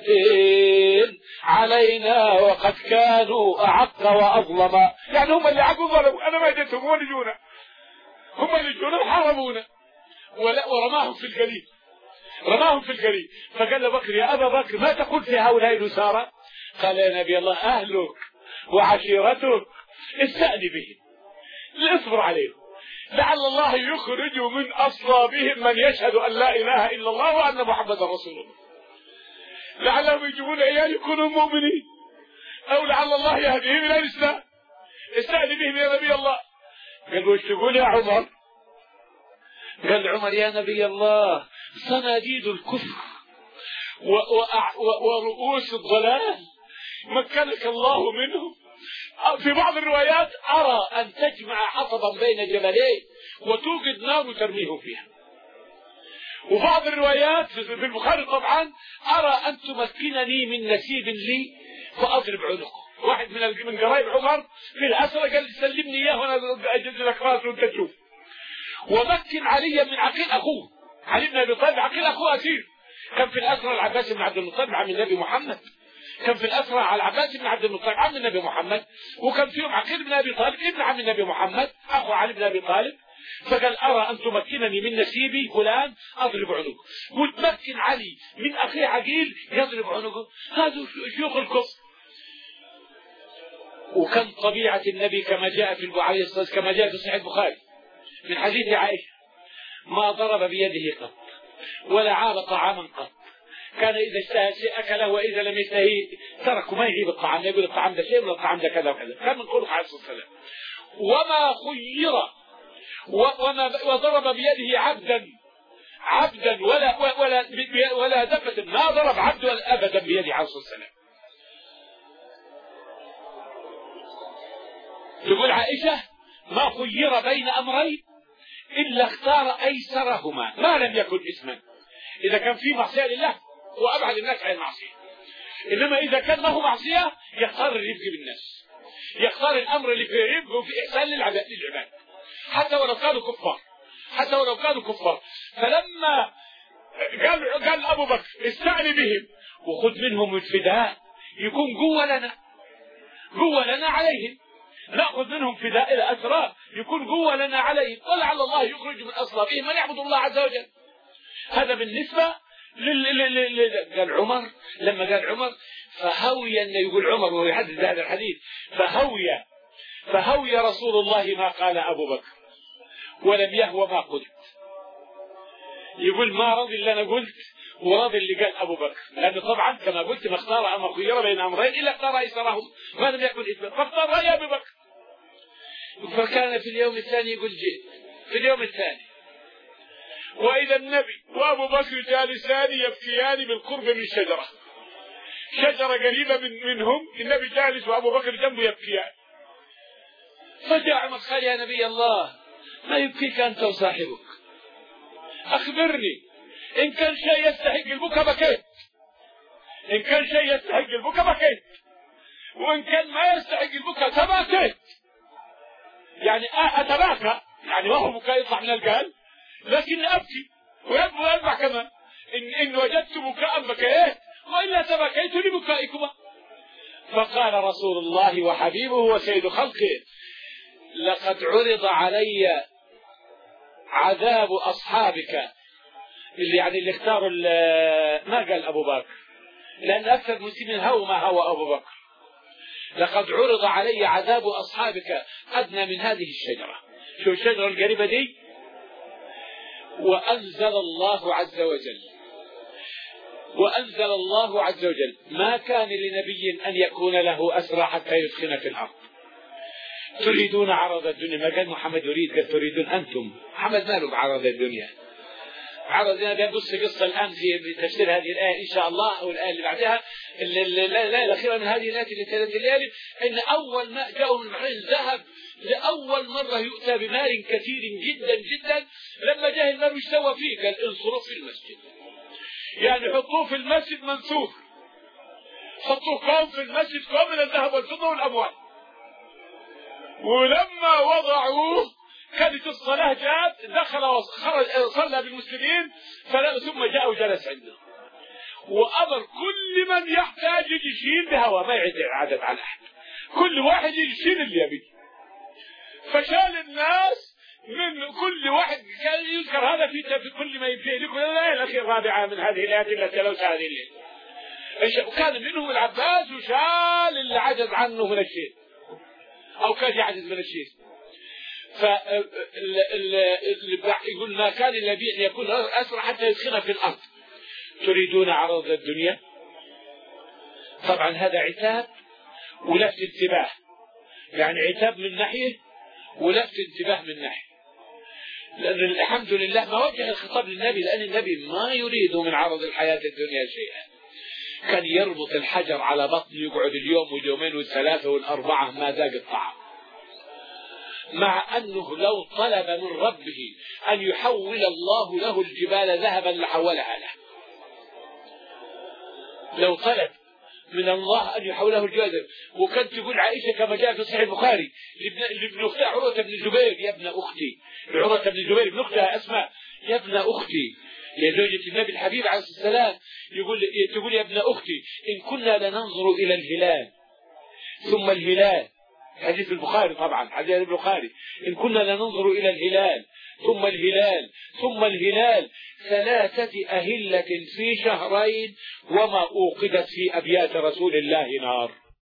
علينا وقد كانوا اعق واظلما، يعني هم اللي عقوا ظلموا، انا ما جيتهم هم اللي جونا، هم اللي جونا وحاربونا ورماهم في القليب، رماهم في القليب. فقال له بكر يا أبا بكر ما تقول في هؤلاء الأسارى؟ قال يا نبي الله أهلك وعشيرتك استأذن بهم، اصبر عليهم، لعل الله يخرج من أصلابهم من يشهد أن لا إله إلا الله وأن محمد رسول الله، لعلهم يجيبون عيال يكونوا مؤمنين، أو لعل الله يهديهم إلى الإسلام، استأذن بهم يا نبي الله. قال وش تقول يا عمر؟ قال عمر يا نبي الله صناديد الكفر ورؤوس الضلال مكنك الله منهم. في بعض الروايات أرى أن تجمع حطبا بين جبلين وتوقد نار وترميهم فيها. وبعض الروايات في البخاري طبعا أرى أن تمكنني من نسيب لي فأضرب عنقه. واحد من قرايب عمر في الأسرة قال سلمني إياه وأنا أجد لك راسه وأنت تشوف. ومكن علي من عقيل أخوه، علي بن أبي طالب عقيل أخوه أسير، كان في الأسرة العباس بن عبد المطلب عم النبي محمد، كان في الأسرة على العباس بن عبد المطلب عم النبي محمد، وكان فيهم عقيل بن أبي طالب ابن عم النبي محمد أخو علي بن أبي طالب. فقال أرى أن تمكنني من نسيبي فلان أضرب عنقه، وتمكن علي من أخي عقيل يضرب عنقه. هذا شيوخ الكفر. وكان طبيعة النبي كما جاء في كما جاء في صحيح البخاري من حديث عائشة ما ضرب بيده قط ولا عاب طعاما قط، كان إذا اشتهى شيء أكله وإذا لم يشتهي تركه، ما يجيب الطعام، يقول الطعام ده شيء ولا الطعام ده كذا وكذا، كان من خلق عليه الصلاة والسلام. وما خير وضرب بيده عبدا ولا دفة، ما ضرب عبد أبدا بيده عليه الصلاة والسلام. تقول عائشة ما خير بين أمرين إلا اختار أيسرهما ما لم يكن إثما. إذا كان في معصية لله وأبعد الناس عن المعصية، إنما إذا كان ما هو معصية يختار الرفق بالناس، يختار الأمر اللي في رفق وفي إحسان للعباد، حتى ولو كانوا كفار. فلما قال أبو بكر استعني بهم وخذ منهم الفداء يكون قوة لنا عليهم، نأخذ منهم فداء إلى أسرار يكون قوة لنا عليهم، ولعل الله يخرج من أصلابهم من يعبد الله عز وجل. هذا بالنسبة قال عمر. لما قال عمر فهوي، يقول عمر وهو يحدث هذا الحديث، فهوي رسول الله ما قال أبو بكر ولم يهوى ما قلت. يقول ما رضي اللي أنا قلت وراضي اللي قال أبو بكر، لأنه طبعا كما قلت ما اختار أما خير بين أمرين إلا اختار أيسرهم ما لم يكن إثما، فاختار رأي أبي بكر. فكان في اليوم الثاني يقول جئت في اليوم الثاني وإذا النبي وأبو بكر جالسان يبكيان بالقرب من شجرة قريبة منهم، النبي جالس وأبو بكر جنبه يبكيان. فجاء عمر قال يا نبي الله ما يبكيك أنت وصاحبك؟ أخبرني إن كان شيء يستحق البكاء بكيت، إن كان شيء يستحق البكاء بكيت، وإن كان ما يستحق البكاء تباكيت. يعني أتباكى، يعني ما هو بكاء يطلع من القلب، لكن أبكي ويربع كمان. إن وجدت بكاء بكيت وإلا تبكيت لبكائكما. فقال رسول الله وحبيبه وسيد خلقه لقد عرض علي عذاب أصحابك، اللي اختاروا ما قال أبو بكر، لأن أكثر المسلمين هو ما هو أبو بكر. لقد عرض علي عذاب أصحابك أدنى من هذه الشجرة. شو الشجرة القريبة دي؟ وأنزل الله عز وجل ما كان لنبي أن يكون له أسرى حتى يثخن في الأرض. تريدون عرض الدنيا، ما قال محمد يريد، قال تريدون أنتم. محمد ما له بعرض الدنيا. عرض الدنيا بنبص قصة الآن في تفسير هذه الآية إن شاء الله أو الآية اللي بعدها، الآية الأخيرة من هذه الآية اللي 3 ليالي، إن أول ما جاءوا من البحرين ذهب لأول مرة يؤتى بمال كثير جدا جدا. لما جاء المال وش سوى فيه؟ قال انصروا في المسجد، يعني حطوه في المسجد منسوخ، حطوه قوم في المسجد قوم من الذهب والفضة والأموال. ولما وضعوه كانت الصلاة جاءت، دخل وخرج صلى بالمسلمين، ثم جاء وجلس عنده وأمر كل من يحتاج يشيل بهوى، ما يعد عدد على أحد، كل واحد يشيل اللي يبي. فشال الناس من كل واحد. كان يذكر هذا في كل ما ينتهي لكم الآية الأخيرة الرابعة من هذه الآيات التي تلوتها هذه الليلة. وكان منهم العباس وشال اللي عجز عنه من الشيء أو كان يعجز من الشيء. يقول ما كان النبي أن يكون أسرع حتى يسخن في الأرض. تريدون عرض الدنيا؟ طبعا هذا عتاب ولفت انتباه، يعني عتاب من ناحية ولفت انتباه من ناحية، لأن الحمد لله ما وجه الخطاب للنبي، لأن النبي ما يريد من عرض الحياة الدنيا شيئا. كان يربط الحجر على بطنه يقعد اليوم واليومين والثلاثة والأربعة ما ذاق الطعام، مع أنه لو طلب من ربه أن يحول الله له الجبال ذهبا لحولها له. لو طلب من الله أن يحوله الجبال. وكانت تقول عائشة كما جاء في صحيح البخاري لابن أختها عروة بن الزبير: يا ابن أختي. عروة بن الزبير ابن أختها أسماء: يا ابن أختي، يا زوجة النبي الحبيب عليه السلام، تقول: يا ابن أختي، إن كنا لننظر إلى الهلال ثم الهلال، حديث البخاري طبعا، حديث البخاري، إن كنا لننظر إلى الهلال ثم الهلال ثم الهلال 3 أهلة في شهرين وما أوقدت في أبيات رسول الله نار.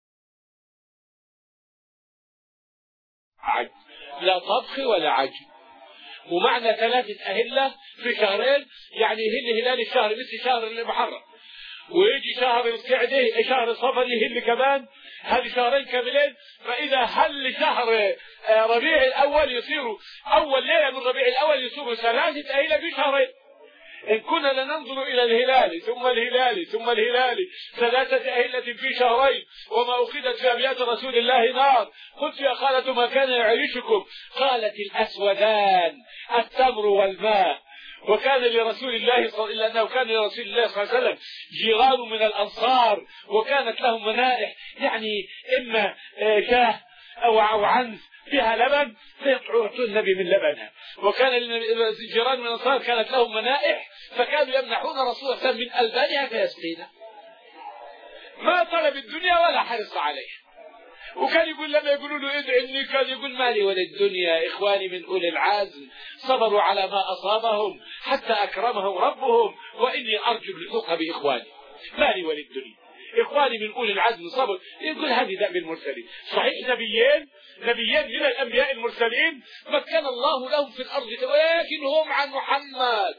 عجب، لا طبخ ولا عجب. ومعنى 3 أهلة في شهرين يعني يهل هلال الشهر مثل شهر المحرم، ويجي شهر القعدة شهر صفر يهل كمان، هذه شهرين كاملين. فإذا هل شهر ربيع الأول يصير أول ليلة من ربيع الأول يصير 3 أهلة في شهرين. إن كنا لننظر إلى الهلال ثم الهلال ثم الهلال 3 أهلة في شهرين وما أخذت في أبيات رسول الله نار. قلت: يا خالة ما كان يعيشكم؟ قالت: الأسودان التمر والماء. وكان لرسول الله صلى الله عليه وسلم جيران من الأنصار، وكانت لهم منائح، يعني إما شاه أو عنز فيها لبن فيطعون النبي من لبنها. وكان الجيران من الأنصار كانت لهم منائح فكانوا يمنحون رسول الله من ألبانها فيسقينا. ما طلب الدنيا ولا حرص عليها. وكان يقول لما يقولوا له ادعني كان يقول: مالي وللدنيا، إخواني من أولي العزم صبروا على ما أصابهم حتى أكرمهم ربهم، وإني أرجو اللحوق بإخواني. مالي وللدنيا، إخواني من أولي العزم صبر. يقول هذه دأب المرسلين. صحيح نبيين من الأنبياء المرسلين مكن الله لهم في الأرض، ولكن هم عن محمد.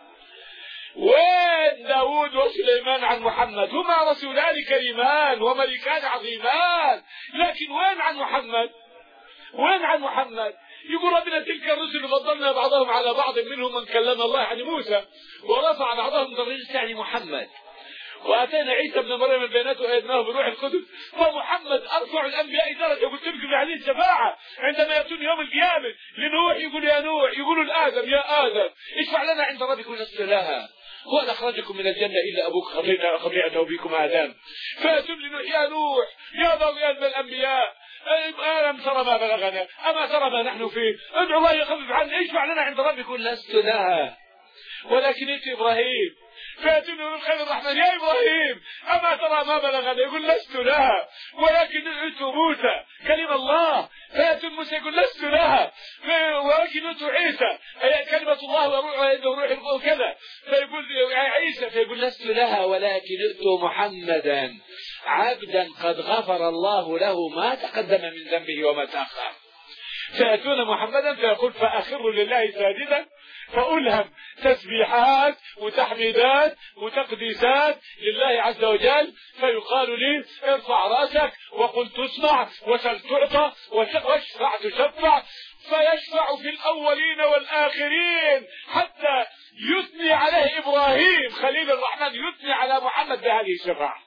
وين داود وسليمان عن محمد؟ هما رسولان كريمان وملكان عظيمان، لكن وين عن محمد؟ وين عن محمد؟ يقول ربنا: تلك الرسل فضلنا بعضهم على بعض منهم من كلم الله يعني موسى ورفع بعضهم درجات يعني محمد. واتينا عيسى ابن مريم البينات وايدناه بروح القدس، فمحمد ارفع الانبياء درجه. قلت لكم عليه الشفاعه عندما ياتون يوم القيامه لنوح يقول: يا نوح، يقولوا لادم: يا ادم اشفع لنا عند ربك ونسل لها، وأن أخرجكم من الجنة إلا أبوك خطيئته بكم آدم. فأتم لنوح: يا نوح، يا ضوء الأنبياء، ألم ترى ما بلغنا؟ أما ترى ما نحن فيه؟ ادعو الله يخفف عنا، اشفع لنا عند ربك. لست لها ولكن ائت إبراهيم. فأتم له الخير الرحمن: يا إبراهيم، أما ترى ما بلغنا؟ يقول: لست لها ولكن ائت موسى كلمة الله. فأتم موسى يقول: لست لها ولكن ائت عيسى كلمة الله وروح كذا. فيقول عيسى، فيقول: لست لها ولكن ائت محمدا عبدا قد غفر الله له ما تقدم من ذنبه وما تأخر. فيأتون محمدا فيقول: فأخر لله ساجدا، فألهم تسبيحات وتحميدات وتقديسات لله عز وجل. فيقال لي: ارفع رأسك وقل تسمع وسل تعطى واشفع تشفع. فيشفع في الأولين والآخرين حتى يثني عليه إبراهيم خليل الرحمن، يثني على محمد بهذه الشفاعة.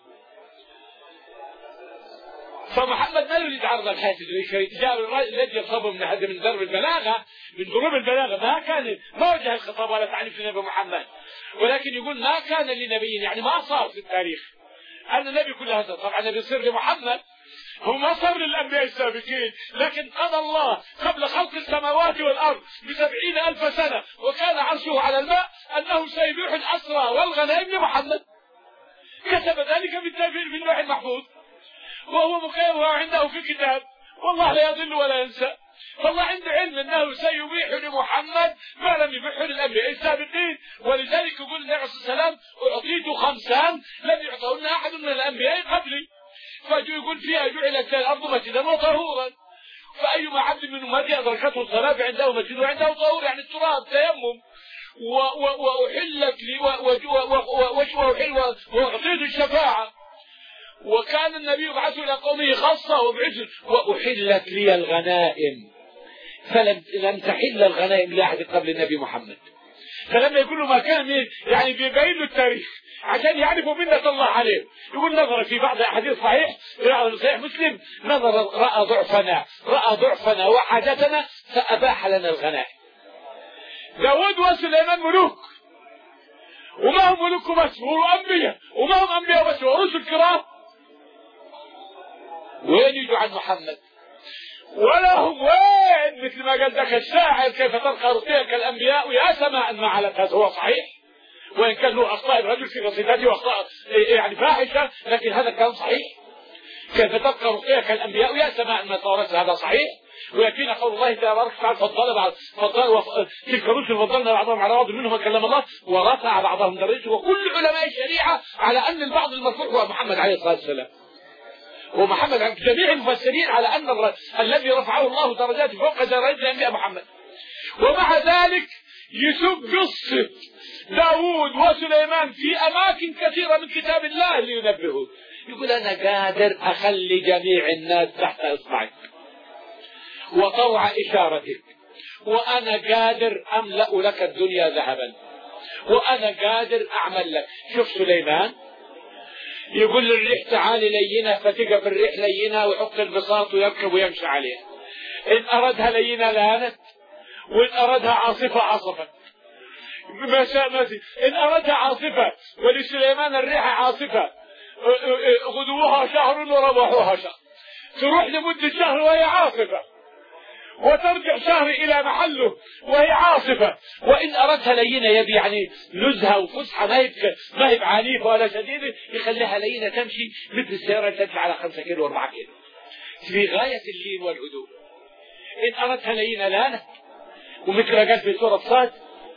فمحمد ما يريد عرض الحياة الدنيا. الذي يصاب من درب البلاغة، من ضروب البلاغة، ما وجه الخطاب ولا تعريف لنبي محمد، ولكن يقول: ما كان لنبي، يعني ما صار في التاريخ أن النبي كل هذا. طبعا النبي يصير لمحمد، هو ما صار للأنبياء السابقين، لكن قضى الله قبل خلق السماوات والأرض ب70,000 سنة وكان عرشه على الماء أنه سيبيح الأسرى والغنائم لمحمد. كتب ذلك في اللوح المحفوظ، وهو مكيف عنده في كتاب، والله لا يضل ولا ينسى. فالله عنده علم أنه سيبيح لمحمد ما لم يبيحه للأنبياء السابقين. ولذلك يقول النبي عليه الصلاة والسلام أعطيت 5 لم يعطهن أحد من الأنبياء قبلي، فيقول فيها جعلت الأرض مسجدا وطهورا، فأيما عبد من أمتي أدركته الصلاة فعنده مسجد وعنده طهور، يعني التراب تيمم. وأحلت لي وأعطيت الشفاعة. وكان النبي يبعث إلى قومه خاصة وأحلت لي الغنائم، فلم تحل الغنائم لأحد قبل النبي محمد. فلما يقول له ما كان يعني بيبين له التاريخ عشان يعرفوا منة الله عليه. يقول نظر في بعض الأحاديث صحيح مسلم، نظر رأى ضعفنا وحاجتنا فأباح لنا الغنائم. داود وسليمان ملوك، وما هم ملوك بس، وهم أنبياء، وما هم أنبياء بس، ورسل كرام. وين يجوا عن محمد؟ ولا هم وين، مثل ما قال ذاك الشاعر كيف ترقى رقيك الأنبياء يا سماء ما علت. هذا هو صحيح، وإن كان له أخطاء الرجل في قصيدته وأخطاء يعني فاحشة، لكن هذا كان صحيح. كيف ترقى رقيك الأنبياء يا سماء ما طورت، هذا صحيح. ويكفينا قول الله تبارك وتعالى تلك الرسل فضلنا بعضهم على بعض منهم كلم الله ورفع بعضهم درجات. وكل علماء الشريعة على أن البعض المرفوع هو محمد عليه الصلاة والسلام، ومحمد عند جميع المفسرين على أن الذي رفعه الله درجات فوق درجات الأنبياء محمد. ومع ذلك يسب قصة داود وسليمان في أماكن كثيرة من كتاب الله لينبهوا. يقول أنا قادر أخلي جميع الناس تحت إصبعك وطوع إشارتك، وأنا قادر أملأ لك الدنيا ذهبا، وأنا قادر أعمل لك. شوف سليمان يقول للريح تعالي لينة فتقف الريح لينة ويحط البساط ويركب ويمشي عليها. إن أردها لينة لانت، وإن أردها عاصفة عصفت. إن أردها عاصفة، ولسليمان الريح عاصفة غدوها شهر ورواحها شهر، تروح لمدة شهر وهي عاصفة، وترجع شهر إلى محله وهي عاصفة. وإن أردها لينة يبي يعني نزهة وفسحة، ما هي عنيفة ولا شديدة، يخليها لينة تمشي مثل السيارة تمشي على 5 كيلو و4 كيلو في غاية اللين والهدوء. إن أردها لينة لانت، ومثل ما قال في سورة صاد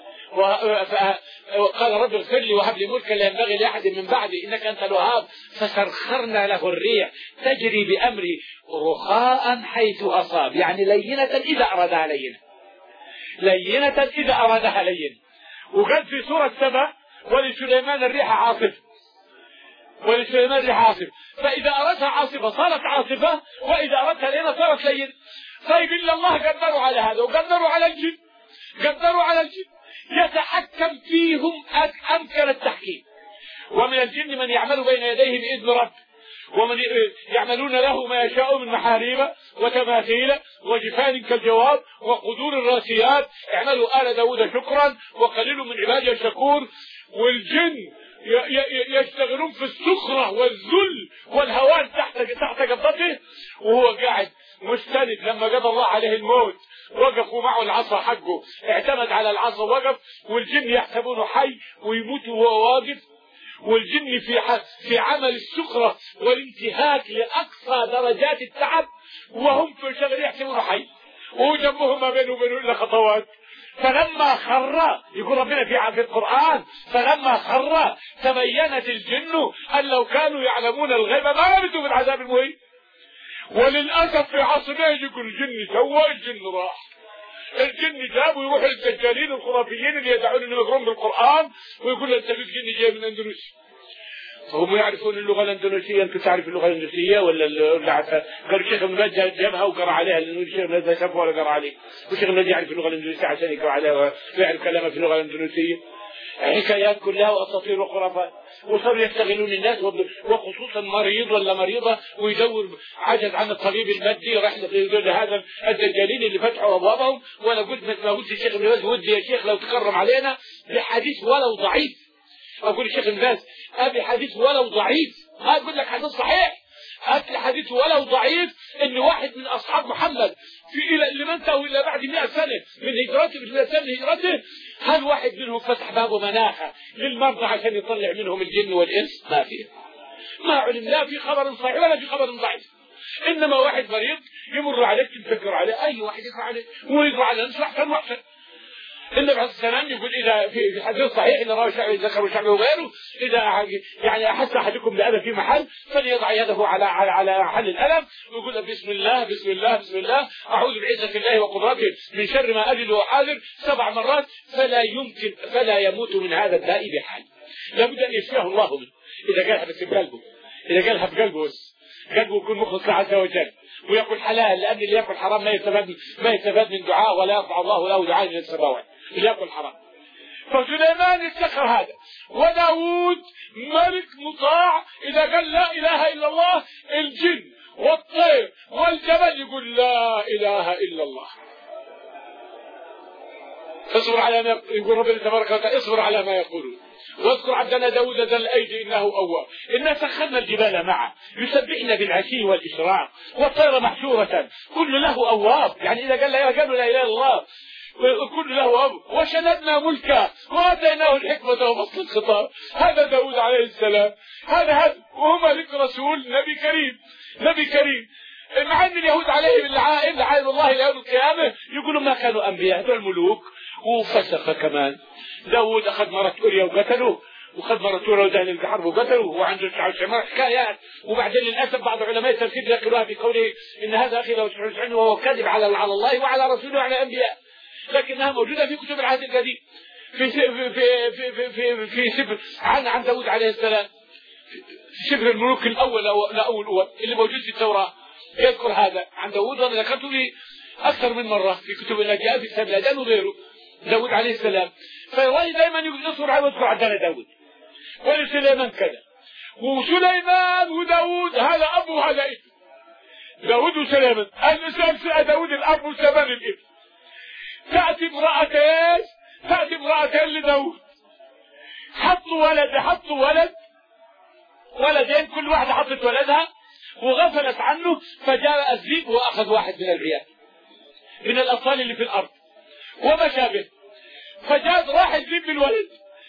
وقال رب اغفر لي وهب لي ملكا لا ينبغي لأحد من بعدي إنك أنت الوهاب، فسخرنا له الريح تجري بأمري رخاء حيث أصاب، يعني لينة إذا أرادها لينة، لينة إذا أرادها لينة. وقال في سورة سبأ ولسليمان الريح عاصف، ولسليمان الريح عاصف، فإذا أردها عاصفة صارت عاصفة، وإذا أردها لينة صارت لينة. طيب إلا الله قدروا على هذا، وقدروا على الجن، قدروا على الجن يتحكم فيهم أمكن التحكيم. ومن الجن من يعمل بين يديه بإذن رب، ومن يعملون له ما يشاء من محاريب وتماثيل وجفان كالجواب وقدور الراسيات اعملوا آل داود شكرا وقليل من عبادي الشكور. والجن يشتغلون في السخرة والذل والهوان تحت قبضته، وهو قاعد مستند. لما قضى الله عليه الموت وقفوا معه العصا حقه، اعتمد على العصا وقف، والجن يحسبونه حي ويموت وهو واقف. والجن في عمل السخرة والانتهاك لأقصى درجات التعب، وهم في شغل يحسبونه حي، وجنبهم ما بينه وبينه إلا خطوات. فلما خر، يقول ربنا في القرآن فلما خر تبينت الجن أن لو كانوا يعلمون الغيب ما لبثوا في العذاب المهين. وللأسف في عصرنا يقول الجن سوى، الجن راح، الجن جابوا يروحوا للدجالين الخرافيين اللي يدعون انهم يقرون بالقرآن، ويقول له انت الجن جاي من اندونيسيا. فهم يعرفون اللغة الاندونيسية. انت تعرف اللغة الاندونيسية ولا قالوا الشيخ ابن باز جابها وقرأ عليها، لانه الشيخ ابن باز شافها ولا قرأ عليه، والشيخ ابن باز يعرف اللغة الاندونيسية عشان يقرأ عليها ويعرف كلامها في اللغة الاندونيسية. حكايات كلها واساطير وخرافات. وصاروا يستغلون الناس، وخصوصا مريض ولا مريضة ويدور عجز عن الطبيب المادي راح لهذا الدجالين اللي فتحوا ابوابهم. وانا قلت مثل ما قلت الشيخ ابن باز ودي يا شيخ لو تكرم علينا بحديث ولو ضعيف. اقول الشيخ ابن باز ابي حديث ولو ضعيف، ما اقول لك حديث صحيح، ابي حديث ولو ضعيف ان واحد من اصحاب محمد في لمن انتهوا الى بعد 100 سنة من هجرته، من 100 سنة من هجرته، هل واحد منهم فتح باب مناخة للمرضى عشان يطلع منهم الجن والإنس؟ ما فيه، ما علم، لا في خبر صحيح ولا في خبر ضعيف. إنما واحد مريض يمر عليك تفكر عليه، أي واحد يقرأ عليه ويقرأ على نفسه أحسن وأحسن. النبي عليه الصلاة والسلام يقول إذا في الحديث الصحيح اللي رواه الشافعي ذكر الشافعي وغيره، إذا يعني أحس أحدكم بألم في محل فليضع يده على محل الألم ويقول بسم الله بسم الله بسم الله أعوذ بعزة الله وقدرته من شر ما أجد وأحاذر 7 مرات، فلا يموت من هذا الداء بحال. لابد أن يشفيه الله منه. إذا قالها بس بقلبه، إذا قالها بقلبه بس، قلبه يكون مخلص عز وجل ويأكل حلال، لأن اللي يأكل حرام ما يستفاد من دعاء ولا يرفع الله له دعاء من السماوات، اللي يأكل حرام. فسليمان استخر هذا، وداود ملك مطاع إذا قال لا إله إلا الله الجن والطير والجبل يقول لا إله إلا الله. اصبر على ما يقول ربنا تبارك وتعالى، اصبر على ما يقولون واذكر عبدنا داود ذا الأيدي إنه أواب. إنا سخرنا الجبال معه يسبحن بالعشي والإشراق والطير محشورة كل له أواب. يعني إذا قال لا إله إلا الله كل له أواب. وشددنا ملكه وآتيناه الحكمة وفصل الخطاب. هذا داود عليه السلام، هذا وهو ملك رسول نبي كريم. مع أن اليهود عليهم لعائل الله إلى يوم القيامة يقولوا ما كانوا أنبياء، دول ملوك. وفسخ كمان. داود أخذ مرة أوريا وقتلوه، وأخذ مرة أوريا ودهن البحر وقتلوه، وعنده 9 حكايات. وبعدين للأسف بعض علماء التفسير يقولوها بقوله إن هذا أخي له 99 وهو كذب على الله وعلى رسوله وعلى الأنبياء، لكنها موجودة في كتب العهد القديم في سفر عن داود عليه السلام، في سفر الملوك الأول اللي موجود في التوراة يذكر هذا عن داود. وأنا ذكرته لي أكثر من مرة في كتب الأنبياء في كتاب الأذان وغيره. داود عليه السلام فالرأي دائما يذكر عندنا داود ولسليمان كذا، وسليمان وداود هذا أب وهذا ابن. داود وسليمان الإسلام داود الأب وسليمان الابن. تأتي امرأتين لداود، حطوا ولدين، كل واحدة حطت ولدها وغفلت عنه، فجاء الذئب وأخذ واحد من العيال من الأطفال اللي في الأرض ومشى به، فجاء راح الذئب بالولد،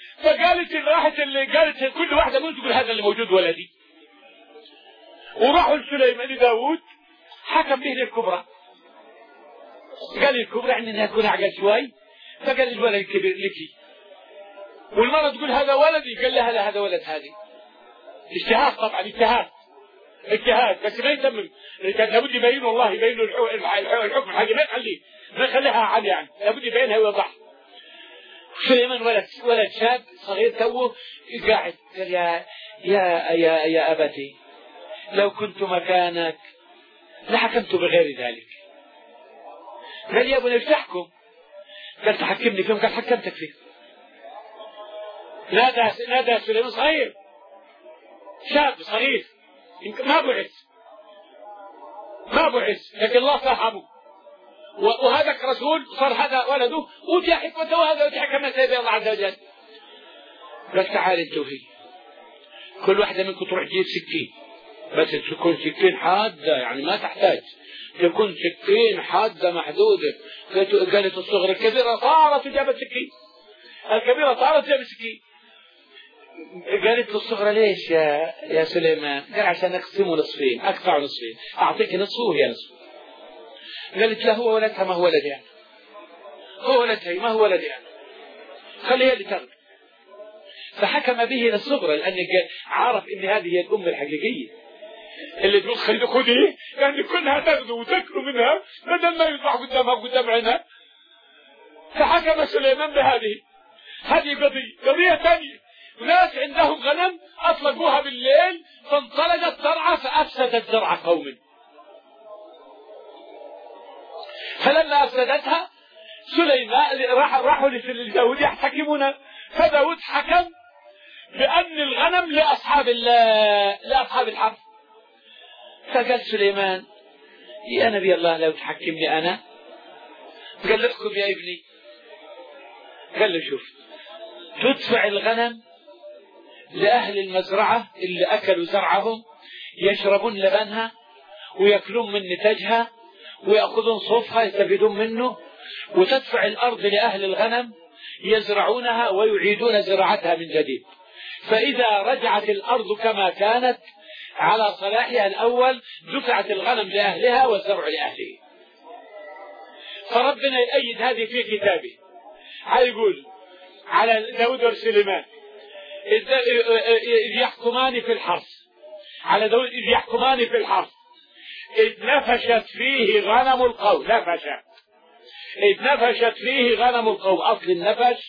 قالت كل واحدة منهم تقول هذا اللي موجود ولدي. وراحوا لسليمان لداود حكم به للكبرى، قال الكبرى يعني انها تكون اعقل شوي، فقال الولد الكبير لك، والمرة تقول هذا ولدي، قال لها لا هذا ولد هذه. اجتهاد طبعا، اجتهاد بس ما يتمم، كان لابد يبين والله يبين الحكم الحاجة ما يخليها عالية يعني، لابد يبينها ويوضحها. سليمان ولد شاب صغير توه قاعد، قال يا أبتي لو كنت مكانك لحكمت بغير ذلك. قال يا ابني ايش تحكم؟ قال تحكمني فيهم، قال حكمتك فيه. نادى سليمان صغير، شاب صغير ما بعث لكن الله فهمه، وهذا رسول صار هذا ولده وجاء حكمته، وهذا وجاء حكمته بين الله عز وجل. قال تعال انت وهي كل واحدة منكم تروح تجيب سكين، بس تكون سكين حادة، يعني ما تحتاج تكون سكين حادة محدودة. قالت الصغر الكبيرة صارت جابت سكين، الكبيرة صارت جابت سكين. قالت الصغرى ليش يا سليمان؟ قال عشان اقسمه نصفين، اقطعه نصفين، اعطيك نصفه وهي نصفه. قالت لا هو ولدها ما هو ولدي يعني، هو ولدها ما هو ولدي يعني، خليها اللي تغني. فحكم به للصغرى لأن عارف ان هذه هي الأم الحقيقية اللي تقول خذي يعني كلها تغدو وتاكلوا منها بدل ما يطلع قدام عينها. فحكم سليمان بهذه قضية ثانية. ناس عندهم غنم أطلقوها بالليل فانطلقت زرعة فأفسدت زرع قوم، فلما أفسدتها سليمان راحوا لداود يحتكمون، فداود حكم بأن الغنم لأصحاب الحرث. فقال سليمان يا نبي الله لو تحكمني أنا. قال له احكم يا ابني. قال له شوف، تدفع الغنم لأهل المزرعة اللي أكلوا زرعهم يشربون لبنها ويأكلون من نتاجها ويأخذون صوفها يستفيدون منه، وتدفع الأرض لأهل الغنم يزرعونها ويعيدون زراعتها من جديد. فإذا رجعت الأرض كما كانت على صلاحها الأول دفعت الغنم لأهلها والزرع لأهله. فربنا يؤيد هذه في كتابه، يقول على داود وسليمان إذ يحكمان في الحرث، على داود إذ يحكمان في الحرث إذ نفشت فيه غنم القوم، إذ نفشت فيه غنم القوم. أصل النفش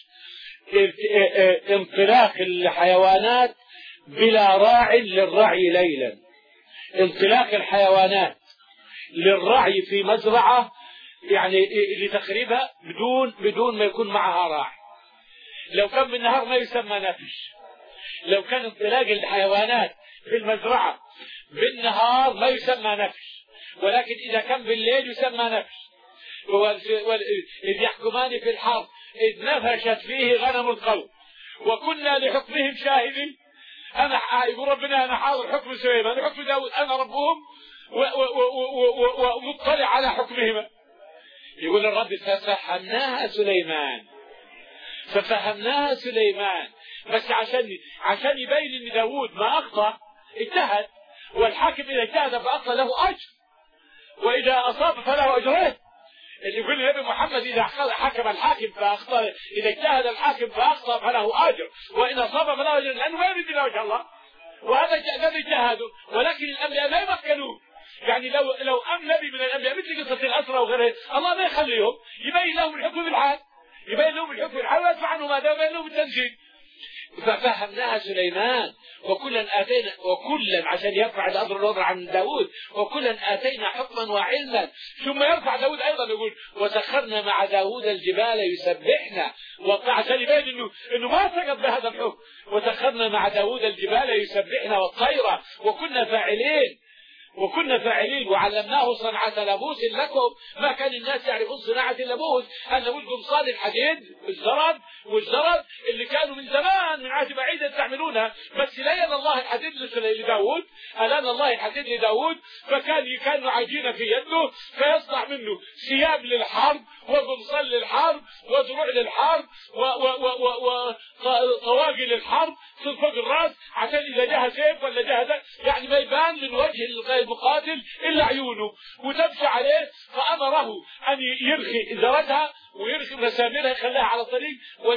انطلاق الحيوانات بلا راع للرعي ليلا، انطلاق الحيوانات للرعي في مزرعة يعني لتخريبها بدون ما يكون معها راع. لو كان بالنهار ما يسمى نفش، لو كان انطلاق الحيوانات في المزرعة بالنهار ما يسمى نفش، ولكن إذا كان بالليل يسمى نفش. إذ يحكمان في الحرث إذ نفشت فيه غنم القوم وكنا لحكمهم شاهدين. أنا يقول ربنا أنا حاضر حكم سليمان وحكم داود، أنا ربهم ومطلع على حكمهما. يقول الرب ففهمناها سليمان بس عشان يبين ان داود ما اخطأ اجتهد، والحاكم اذا اجتهد فاخطأ له اجر، واذا اصاب فله اجرين. اللي يقول النبي محمد اذا حكم الحاكم فاخطأ، اذا اجتهد الحاكم فاخطأ فله اجر، وان اصاب فله اجر، لانه ما يريد الا وجه الله، وهذا اجتهاده. ولكن الانبياء ما يمكنون، يعني لو نبي من الانبياء مثل قصه الاسرى وغيره الله ما يخليهم، يبين لهم الحكم بالحال، ويدفع عنهم هذا ويبين لهم التنزيل. ففهمناها سليمان وكلا عشان يرفع الأمر عن داود، وكلا آتينا حكما وعلما. ثم يرفع داود أيضا يقول وسخرنا مع داود الجبال يسبحنا، عشان يبين إنه ما سقط بهذا الحكم. وسخرنا مع داود الجبال يسبحنا والطير وكنا فاعلين وعلمناه صنعة لبوس لكم. ما كان الناس يعرفون صناعة اللبوس، أنه القمصان الحديد والزرد اللي كانوا من زمان من عهد بعيد يستعملونها، بس لين الله الحديد لداود، ألان الله الحديد لداود، فكان عجينة في يده فيصنع منه ثياب للحرب وقمصان للحرب ودروع للحرب وطواقي للحرب فوق الراس، عشان إذا جاء سيف ولا جاء يعني ما يبان من وجه المقاتل إلا عيونه، وتمشي عليه. فأمره أن يرخي زردها ويرخي مسامرها يخليها على طريق.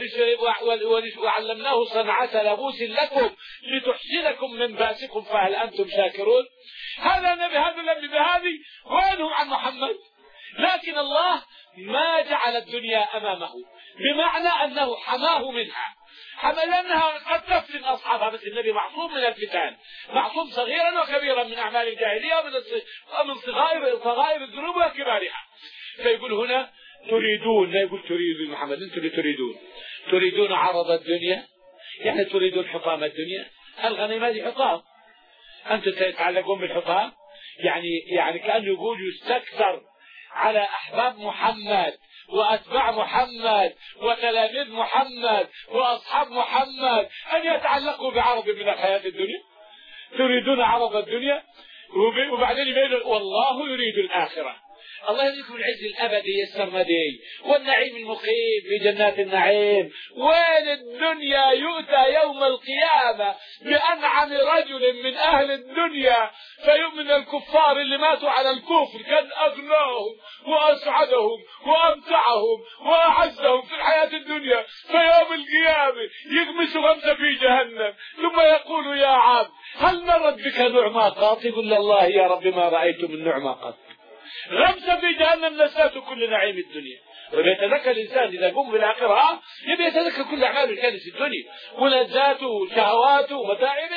وعلمناه صنعة لبوس لكم لتحسنكم من بأسكم فهل أنتم شاكرون. هذا النبي هذا النبي بهذه وينهم عن محمد، لكن الله ما جعل الدنيا أمامه، بمعنى أنه حماه منها، لأنها قد تفتن أصحابها، بس النبي معصوم من الفتن، معصوم صغيرا وكبيرا من أعمال الجاهلية ومن صغائر الذنوب وكبارها. فيقول هنا تريدون، لا يقول تريدون محمد، أنتم اللي تريدون عرض الدنيا، يعني تريدون حطام الدنيا. الغنيمة هذه حطام، أنتم تتعلقون بالحطام، يعني كأنه يقول يستكثر على أحباب محمد وأتباع محمد وتلاميذ محمد وأصحاب محمد أن يتعلقوا بعرض من الحياة الدنيا. تريدون عرض الدنيا، وبعدين يبين والله يريد الآخرة. الله يريدكم العز الأبدي السرمدي والنعيم المقيم في جنات النعيم. وين الدنيا يؤتى يوم القيامة بأنعم رجل من أهل الدنيا فيؤمن الكفار اللي ماتوا على الكفر كان أغناهم وأسعدهم وأمتعهم وأعزهم في الحياة الدنيا، فيوم القيامة يغمس غمسة في جهنم ثم يقول يا عبد هل مرت بك نعمة قط؟ يقول الله يا رب ما رأيت من نعمة قط. غمسة في جهنم نسات كل نعيم الدنيا. ويتذكر الإنسان إذا قام بالآخرة يبي يتذكر كل أعماله اللي كانت في الدنيا ولذاته وشهواته ومتاعبه،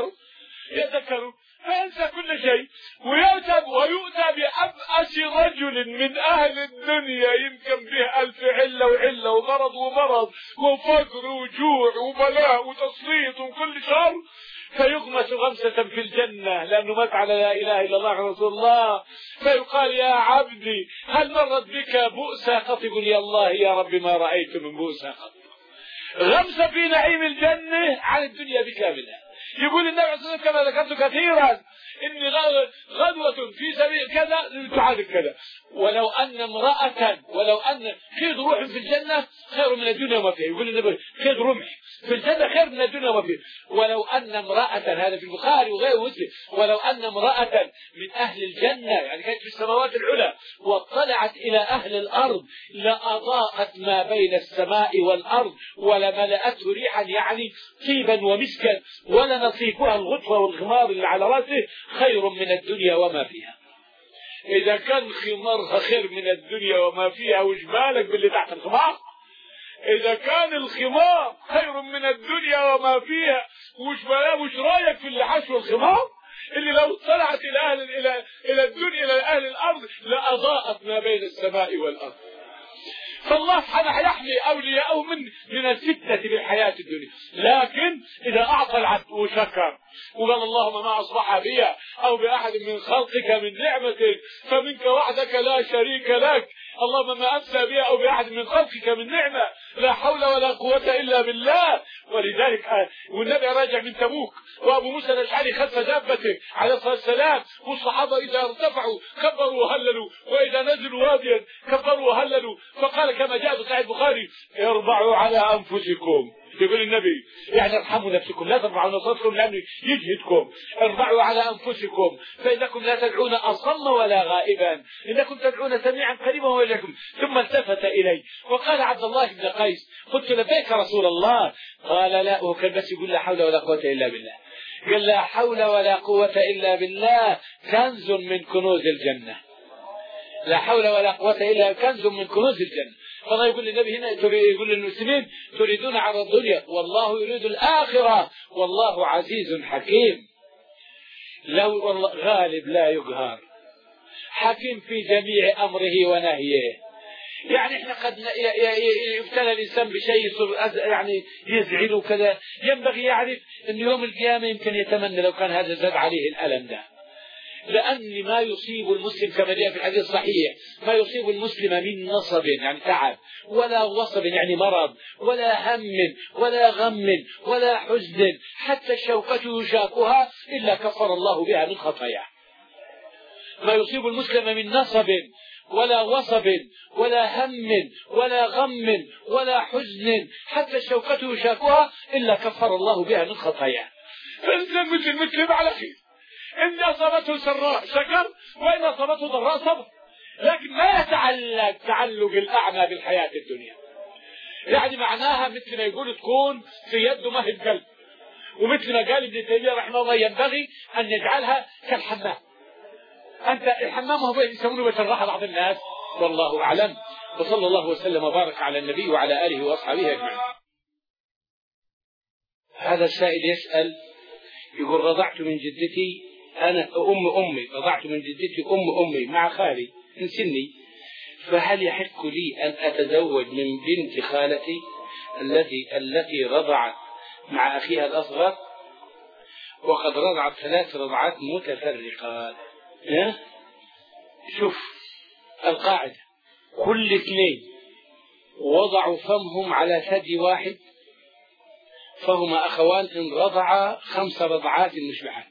يتذكروا فينسى كل شيء. ويؤتى بأبأس رجل من أهل الدنيا يمكن به 1000 علة ومرض وفقر وجوع وبلاء وتسليط وكل شر، فيغمس غمسة في الجنة لأنه مات على لا إله إلا الله رسول الله. فيقال يا عبدي هل مرت بك بؤسة قط؟ يقول يا الله يا رب ما رأيت من بؤسة قط. غمسة في نعيم الجنة عن الدنيا بكاملها. يقول النبي عليه الصلاة والسلام كما ذكرت كثيرا إن غدوة في سبيل كذا تعادل كذا. ولو أن خيط روح في الجنة خير من الدنيا وما فيها. يقول النبي خيط رمح في الجنة خير من الدنيا وما فيها. ولو أن امرأة، هذا في البخاري وغيره مسلم، ولو أن امرأة من أهل الجنة يعني كانت في السماوات العلى واطلعت إلى أهل الأرض لأضاءت ما بين السماء والأرض ولملأته ريحا يعني طيبا ومسكا ولنصيفها الغطوة والغمار اللي على رأسه خير من الدنيا وما فيها. إذا كان خمارها خير من الدنيا وما فيها وش بالك باللي تحت الخمار؟ إذا كان الخمار خير من الدنيا وما فيها وش رايك في اللي حشو الخمار اللي لو طلعت إلى الدنيا إلى أهل الأرض لأضاءت ما بين السماء والأرض. فالله سبحانه يحمي أولياءه من الفتنة بالحياة الدنيا. لكن إذا أعطى العبد وشكر وقال اللهم ما أصبح بي أو بأحد من خلقك من نعمة فمنك وحدك لا شريك لك، اللهم ما أمسى بي أو بأحد من خلقك من نعمة لا حول ولا قوة إلا بالله. ولذلك والنبي راجع من تبوك وأبو موسى الأشعري خلف دابته عليه الصلاة والسلام، والصحابة إذا ارتفعوا كبروا وهللوا وإذا نزلوا واديا كبروا وهللوا. فقال كما جاء في صحيح البخاري اربعوا على أنفسكم، يقول النبي يعني ارحموا نفسكم لا ترفعوا نصرتكم لأنه يجهدكم. اربعوا على أنفسكم فإنكم لا تدعون أصم ولا غائبا، إنكم تدعون سميعا قريبا وإليكم. ثم التفت إلي وقال عبد الله بن قيس قلت لبيك رسول الله؟ قال لا، وكان بس يقول لا حول ولا قوة إلا بالله. قال لا حول ولا قوة إلا بالله كنز من كنوز الجنة. لا حول ولا قوة إلا كنز من كنوز الجنة. فالله يقول للنبي هنا يقول للمسلمين تريدون عرض الدنيا والله يريد الآخرة والله عزيز حكيم. لو والله غالب لا يقهر، حكيم في جميع أمره ونهيه. يعني احنا قد يبتلى الإنسان بشيء يعني يزعله كذا، ينبغي يعرف أن يوم القيامة يمكن يتمنى لو كان هذا زاد عليه الألم ده. لأن ما يصيب المسلم كما جاء في الحديث الصحيح ما يصيب المسلم من نصب يعني تعب ولا وصب يعني مرض ولا هم ولا غم ولا حزن حتى الشوكة يشاكها إلا كفر الله بها من خطاياه. ما يصيب المسلم من نصب ولا وصب ولا هم ولا غم ولا حزن حتى الشوكة يشاكها إلا كفر الله بها من خطاياه. فالإنسان مثل على خير، إن أصابته سراء شكر وإن أصابته ضراء صبر. لكن ما يتعلق تعلق الأعمى بالحياة الدنيا. يعني معناها مثل ما يقول تكون في يده ما هي القلب، ومثل ما قال ابن تيمية رحمه الله ينبغي أن نجعلها كالحمام. أنت الحمام هو يسمونه بيت الراحة بعض الناس، والله أعلم. وصلى الله وسلم وبارك على النبي وعلى آله وأصحابه أجمعين. هذا السائل يسأل يقول رضعت من جدتي أنا أمي رضعت من جدتي أمي مع خالي من سني، فهل يحق لي أن أتزوج من بنت خالتي التي رضعت مع أخيها الأصغر وقد رضعت 3 رضعات متفرقات؟ شوف القاعدة، كل 2 وضعوا فمهم على ثدي واحد فهما أخوان إن رضعا 5 رضعات مشبعات.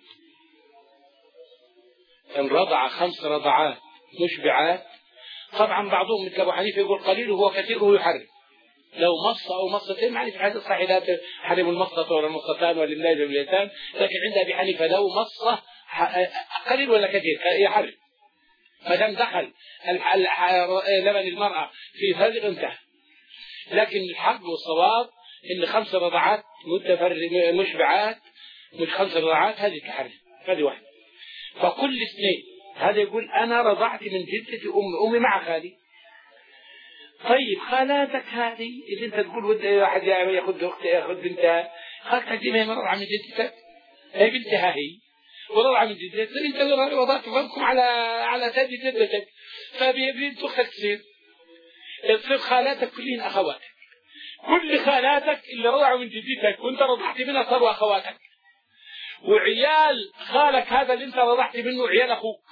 إن رضع 5 رضعات مشبعات، طبعا بعضهم مثل أبو حنيفة يقول قليل وهو كثير وهو يحرم. لو مصة أو مصتين يعني في الحديث الصحيح لا تحرم المصة ولا المصتان ولا الجملتان، لكن عند أبي حنيفة لو مصة قليل ولا كثير يحرم ما دام دخل لبن المرأة في فرق انتهى. لكن الحق والصواب إن 5 رضعات مشبعات مش 5 رضعات هذه تحرم، هذه واحدة. فكل 2 هذا يقول أنا رضعت من جدتي أمي مع خالي. طيب خالاتك هذه اللي أنت تقول ود واحد ياخذ أختها ياخذ بنتها، خالتك دي ما هي رضعة من جدتك، هي بنتها هي ورضعة من جدتك، أنت وضعت فمكم على ثدي جدتك، فبنت أختك تصير خالاتك كلهن أخواتك. كل خالاتك اللي رضعوا من جدتك وأنت رضعت منها صاروا أخواتك، وعيال خالك هذا اللي أنت رضعت منه عيال أخوك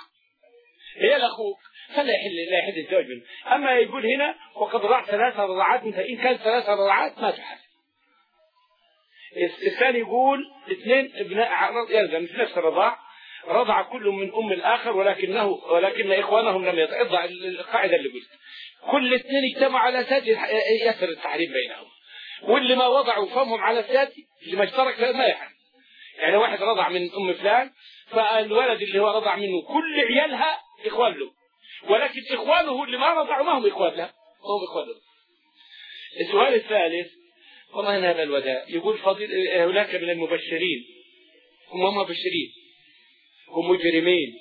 فلا يحل الزواج منه. أما يقول هنا وقد رضعت 3 رضعات، إن كان 3 رضعات ما تحرم. الثاني يقول اثنين ابناء يلزم في نفس الرضاع، رضع كل من أم الآخر ولكن إخوانهم لم يضع القاعدة اللي قلت كل اثنين اجتمعوا على أساس يسر التحريم بينهم، واللي ما وضعوا فمهم على أساس اللي ما اشترك ما يحرم. يعني واحد رضع من أم فلان، فالولد اللي هو رضع منه كل عيالها إخوان له، ولكن إخوانه اللي ما رضعوا ما هم إخوان له، هم إخوان له. السؤال الثالث والله هذا الوداع يقول هناك من المبشرين هم مبشرين هم مجرمين.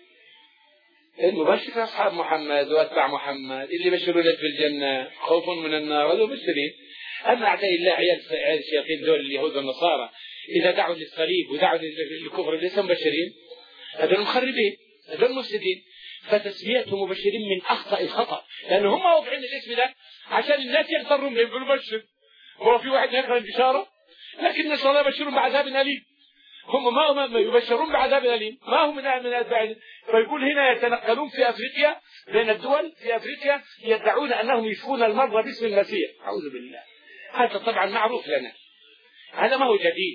المبشر أصحاب محمد وأتباع محمد اللي بشروا لك بالجنة خوف من النار هذول مبشرين. أما أعداء الله عيال الشياطين دول اليهود والنصارى إذا دعوا للصليب ودعوا للكفر ليس مبشرين، هذول مخربين، هذول مفسدين. فتسميتهم مبشرين من أخطأ الخطأ، لأنه هم واضعين الاسم ده عشان الناس يغترون به بالمبشر. هو في واحد يقرأ البشارة لكن نسأل الله يبشرون بعذاب أليم، هم ما يبشرون بعذاب أليم، ما هم من أتباعهم. فيقول هنا يتنقلون في أفريقيا بين الدول في أفريقيا يدعون أنهم يشفون المرضى باسم المسيح، أعوذ بالله. هذا طبعا معروف لنا، هذا ما هو جديد،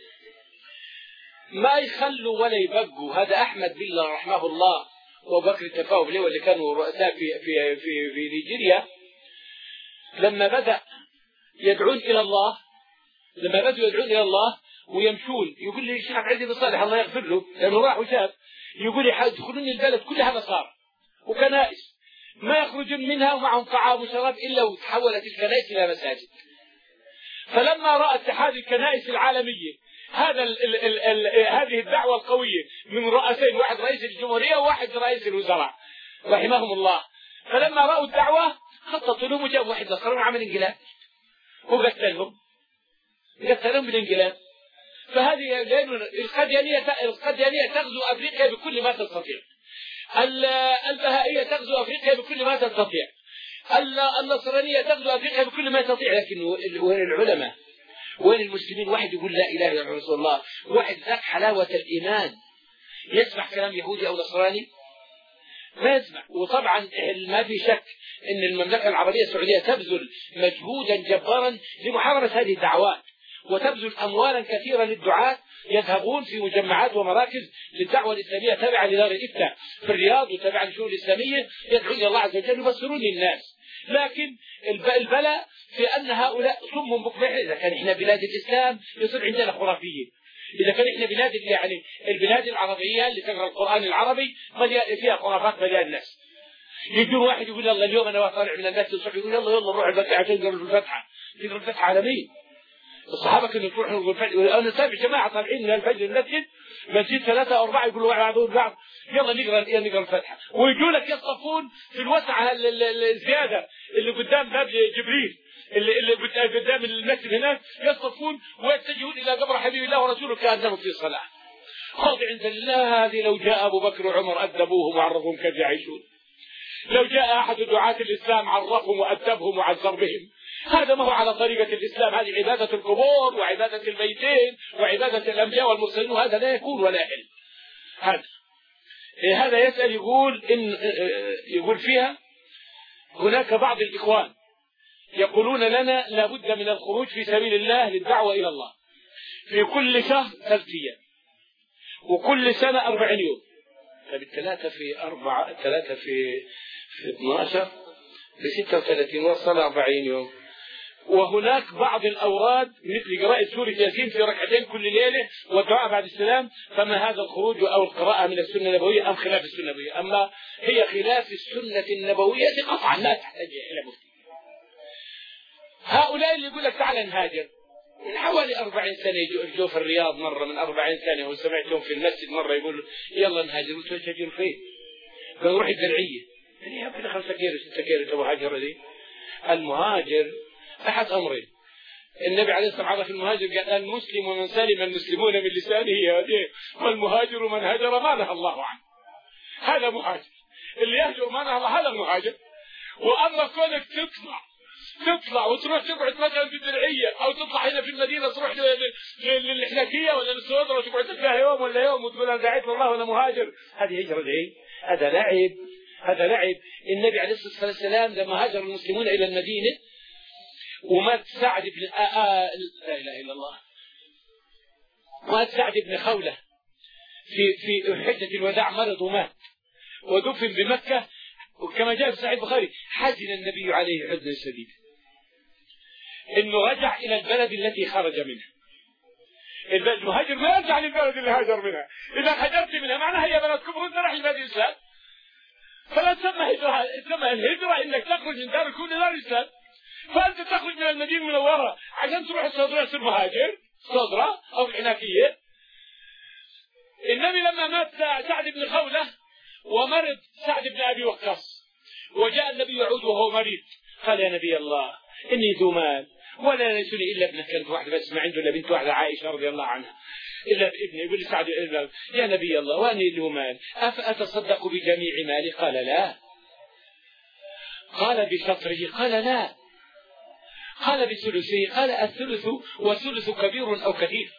ما يخلوا ولا يبقوا. هذا أحمد بالله رحمه الله وبكر التفاوض له اللي كانوا رؤساء في نيجيريا لما بدأ يدعون إلى الله، لما بدأوا يدعون إلى الله ويمشون، يقول لي الشيخ عبد العزيز الصالح الله يغفر له لأنه راح وشاف، يقول لي يدخلون البلد كلها نصارى وكنائس ما يخرجون منها ومعهم طعام وشراب إلا وتحولت الكنائس إلى مساجد. فلما رأى اتحاد الكنائس العالمية هذه الدعوة القوية من رئيسين، واحد رئيس الجمهورية وواحد رئيس الوزراء رحمهم الله، فلما رأوا الدعوة خططوا لهم وجابوا واحد نصراني وعمل انقلاب وقتلهم بالانقلاب. فهذه القديانية تغزو أفريقيا بكل ما تستطيع، البهائية تغزو أفريقيا بكل ما تستطيع، النصرانية تغزو أفريقيا بكل ما تستطيع. لكن وين العلماء؟ وين المسلمين؟ واحد يقول لا إله إلا رسول الله، واحد ذاك حلاوة الإيمان يسمع كلام يهودي أو نصراني ما يسمع. وطبعا ما في شك أن المملكة العربية السعودية تبذل مجهودا جبارا لمحاربة هذه الدعوات، وتبذل أموالا كثيرة للدعاة يذهبون في مجمعات ومراكز للدعوة الإسلامية تابعة لدار الإفتاء في الرياض وتابعة للشؤون الإسلامية، يدعون إلى الله عز وجل يبصرون للناس. لكن البلاء في أن هؤلاء صم بكم. إذا كان إحنا بلاد الإسلام يصير عندنا خرافيين، إذا كان إحنا بلاد يعني البلاد العربية اللي تقرأ القرآن العربي فيها خرافات مليان الناس. يجون واحد يقول يلا اليوم أنا طالع من المسجد الصبح يقول يلا نروح البقيع عشان نقرأ الفتحة. تقرأ الفتحة على مين؟ الصحابة كانوا يروحوا الفجر، أنا سامع جماعة طالعين من الفجر المسجد مسجد 3 أو 4 يقولوا بعضهم بعض يلا نقرأ الفتحة، ويجوا لك يصطفون في الوسعة الزيادة اللي قدام باب جبريل اللي قدام المسجد هناك، يصطفون ويتجهون إلى قبر حبيب الله ورسوله كأنهم في صلاة. خاضع عند الله. هذه لو جاء أبو بكر وعمر أدبوهم وعرفهم كيف يعيشون، لو جاء أحد دعاة الإسلام عرفهم وأدبهم وعذر بهم. هذا ما هو على طريقة الإسلام، هذه عبادة القبور وعبادة الميتين وعبادة الأنبياء والمرسلين، وهذا لا يكون ولا يحل. هذا يسأل يقول فيها هناك بعض الإخوان يقولون لنا لابد من الخروج في سبيل الله للدعوة إلى الله في كل شهر 3 أيام وكل سنة 40 يوم. فبالثلاثة في 4 3 في 12 ب 36 وصل 40 يوم. وهناك بعض الأوراد مثل قراءة سورة ياسين في ركعتين كل ليلة والدعاء بعد السلام. فما هذا الخروج أو القراءة من السنة النبوية أم خلاف السنة النبوية؟ أما هي خلاف السنة النبوية قطعا لا تحتاج إلى مفتي. هؤلاء اللي يقول لك تعال نهاجر من حوالي 40 سنة يجوا في الرياض مرة من 40 سنة، وسمعتهم في المسجد مرة يقول يلا نهاجر. قلت له تهاجر فين؟ قال روح الدرعية. يعني يا ابني 5 كيلو 6 كيلو تبغى هاجر دي؟ المهاجر أحد أمرين. النبي عليه الصلاة والسلام عرف المهاجر قال المسلم ومن سلم المسلمون من لسانه يده، والمهاجر من هجر ما نهى الله عنه. هذا مهاجر، اللي يهجر ما نهى الله هذا مهاجر. وأما كونك تطلع وتروح تقعد مثلا في الدرعية أو تطلع هنا في المدينة تروح للحلاكية ولا للسودرة وتقعد فيها يوم ولا يوم وتقول أنا دعيت الله وأنا مهاجر، هذه هجرة إيه؟ هذا لعب، هذا لعب. النبي عليه الصلاة والسلام لما هاجر المسلمون إلى المدينة ومات سعد بن لا إله إلا الله، مات سعد بن خولة في حجة الوداع، مرض ومات ودفن بمكة، وكما جاء في صحيح البخاري حزن النبي عليه حزنا شديدا انه رجع الى البلد التي خرج منها. المهاجر ما يرجع للبلد اللي هاجر منها، اذا هاجرت منها معناها هي بلد كفر وانت رايح لبلد الاسلام، فلا تسمى هجرة، تسمى الهجرة انك تخرج من دار الكفر الى دار الاسلام. فانت تخرج من المدينة المنورة عشان تروح الصدرة تصير مهاجر صدرة او العناكية. النبي لما مات سعد بن خولة ومرض سعد بن ابي وقاص، وجاء النبي يعود وهو مريض، قال يا نبي الله اني ذو مال ولا ليسني الا ابنك كانت واحده بس، ما عنده الا بنت واحده عائشه رضي الله عنها، الا ابني. يقول لي سعد يا نبي الله واني له مال افاتصدق بجميع مالي؟ قال لا. قال بشطره؟ قال لا. قال بثلثه؟ قال الثلث والثلث كبير او كثير.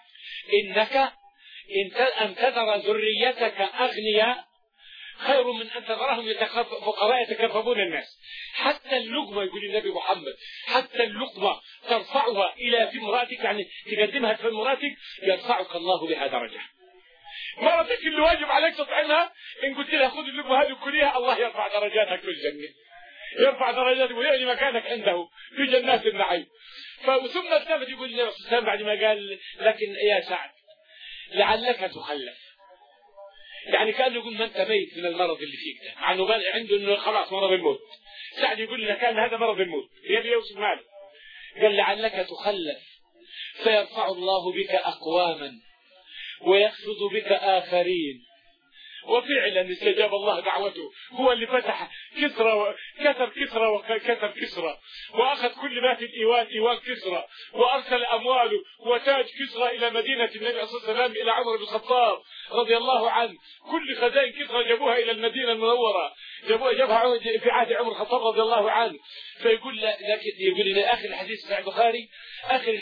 انك ان تذر ذريتك اغنياء خير من ان تذرهم فقراء يتكففون الناس. حتى اللقمه، يقول النبي محمد، حتى اللقمه ترفعها الى في امراتك، يعني تقدمها في امراتك، يرفعك الله بها درجه. مرتك اللي واجب عليك تطعمها، ان قلت لها خذ اللقمه هذه كلها، الله يرفع درجاتك في الجنه، يرفع درجاتك ويعني مكانك عنده في جنات النعيم. ثم التفت يقول النبي صلى الله عليه وسلم بعد ما قال لكن يا سعد لعلك تخلف، يعني كان يقول ما انت ميت من المرض اللي فيك ده، عنده انه خلاص مرض الموت. سعد يقول لك كان هذا مرض الموت، يبي يوصف ماله. قال لعلك تخلف فيرفع الله بك اقواما ويخفض بك اخرين. وفعلا استجاب الله دعوته، هو اللي فتح كسرى كسر كسرى واخذ كل ما في الايوان ايوان كسرى، وارسل امواله وتاج كسرى الى مدينه النبي صلى الله عليه وسلم، الى عمر بن الخطاب رضي الله عنه. كل خزائن كسرى جابوها الى المدينه المنوره، جابها في عهد عمر الخطاب رضي الله عنه. فيقول يقول لنا اخر الحديث في صحيح البخاري، اخر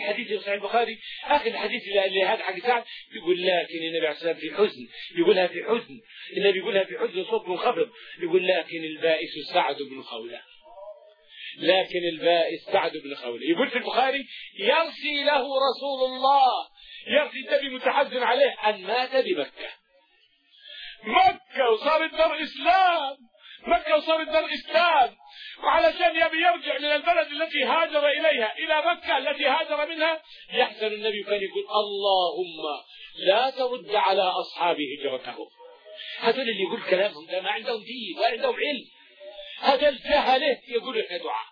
الحديث اللي هذا حق سعد، يقول لكن النبي عليه الصلاه والسلام في حزن، يقولها في حزن، النبي يقولها في حزن صوت منخفض، يقول لكن البائس سعد بن خولة، لكن البائس سعد بن خولة. يقول في البخاري يرثي له رسول الله، يرثي النبي متحزن عليه أن مات بمكة. مكة وصارت دار إسلام، مكة وصارت دار إسلام، وعلشان يبي يرجع من البلد التي هاجر إليها إلى مكة التي هاجر منها، يحسن النبي كان يقول اللهم لا ترد على أصحاب هجرتهم. هذول اللي يقول كلامهم ده ما عندهم دين ولا عندهم علم، هذا الجهله يقول احنا دعاء،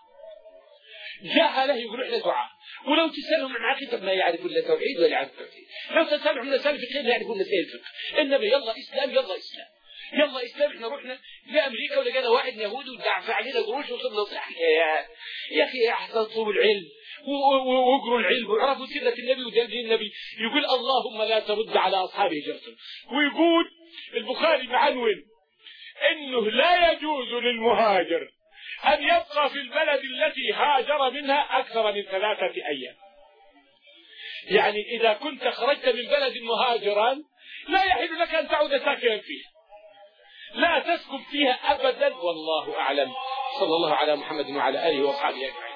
جهله يقول احنا دعاء. ولو تسالهم عن عقيده ما يعرفون الا توحيد ولا يعرفون التوحيد، لو تسالهم عن مسائل الفقه لا يعرفون مسائل الفقه. النبي يلا اسلام يلا اسلام يلا اسلام. احنا رحنا لامريكا ولقينا واحد يهودي ودفع علينا قروش وصرنا صح يا اخي احفظوا العلم واقروا العلم وعرفوا سيره النبي ودين النبي. يقول اللهم لا ترد على اصحاب هجرتهم. ويقول البخاري معنون انه لا يجوز للمهاجر ان يبقى في البلد التي هاجر منها اكثر من 3 أيام. يعني اذا كنت خرجت من بلد مهاجرا لا يحل لك ان تعود ساكنا فيها، لا تسكن فيها ابدا. والله اعلم. صلى الله على محمد وعلى اله واصحابه اجمعين.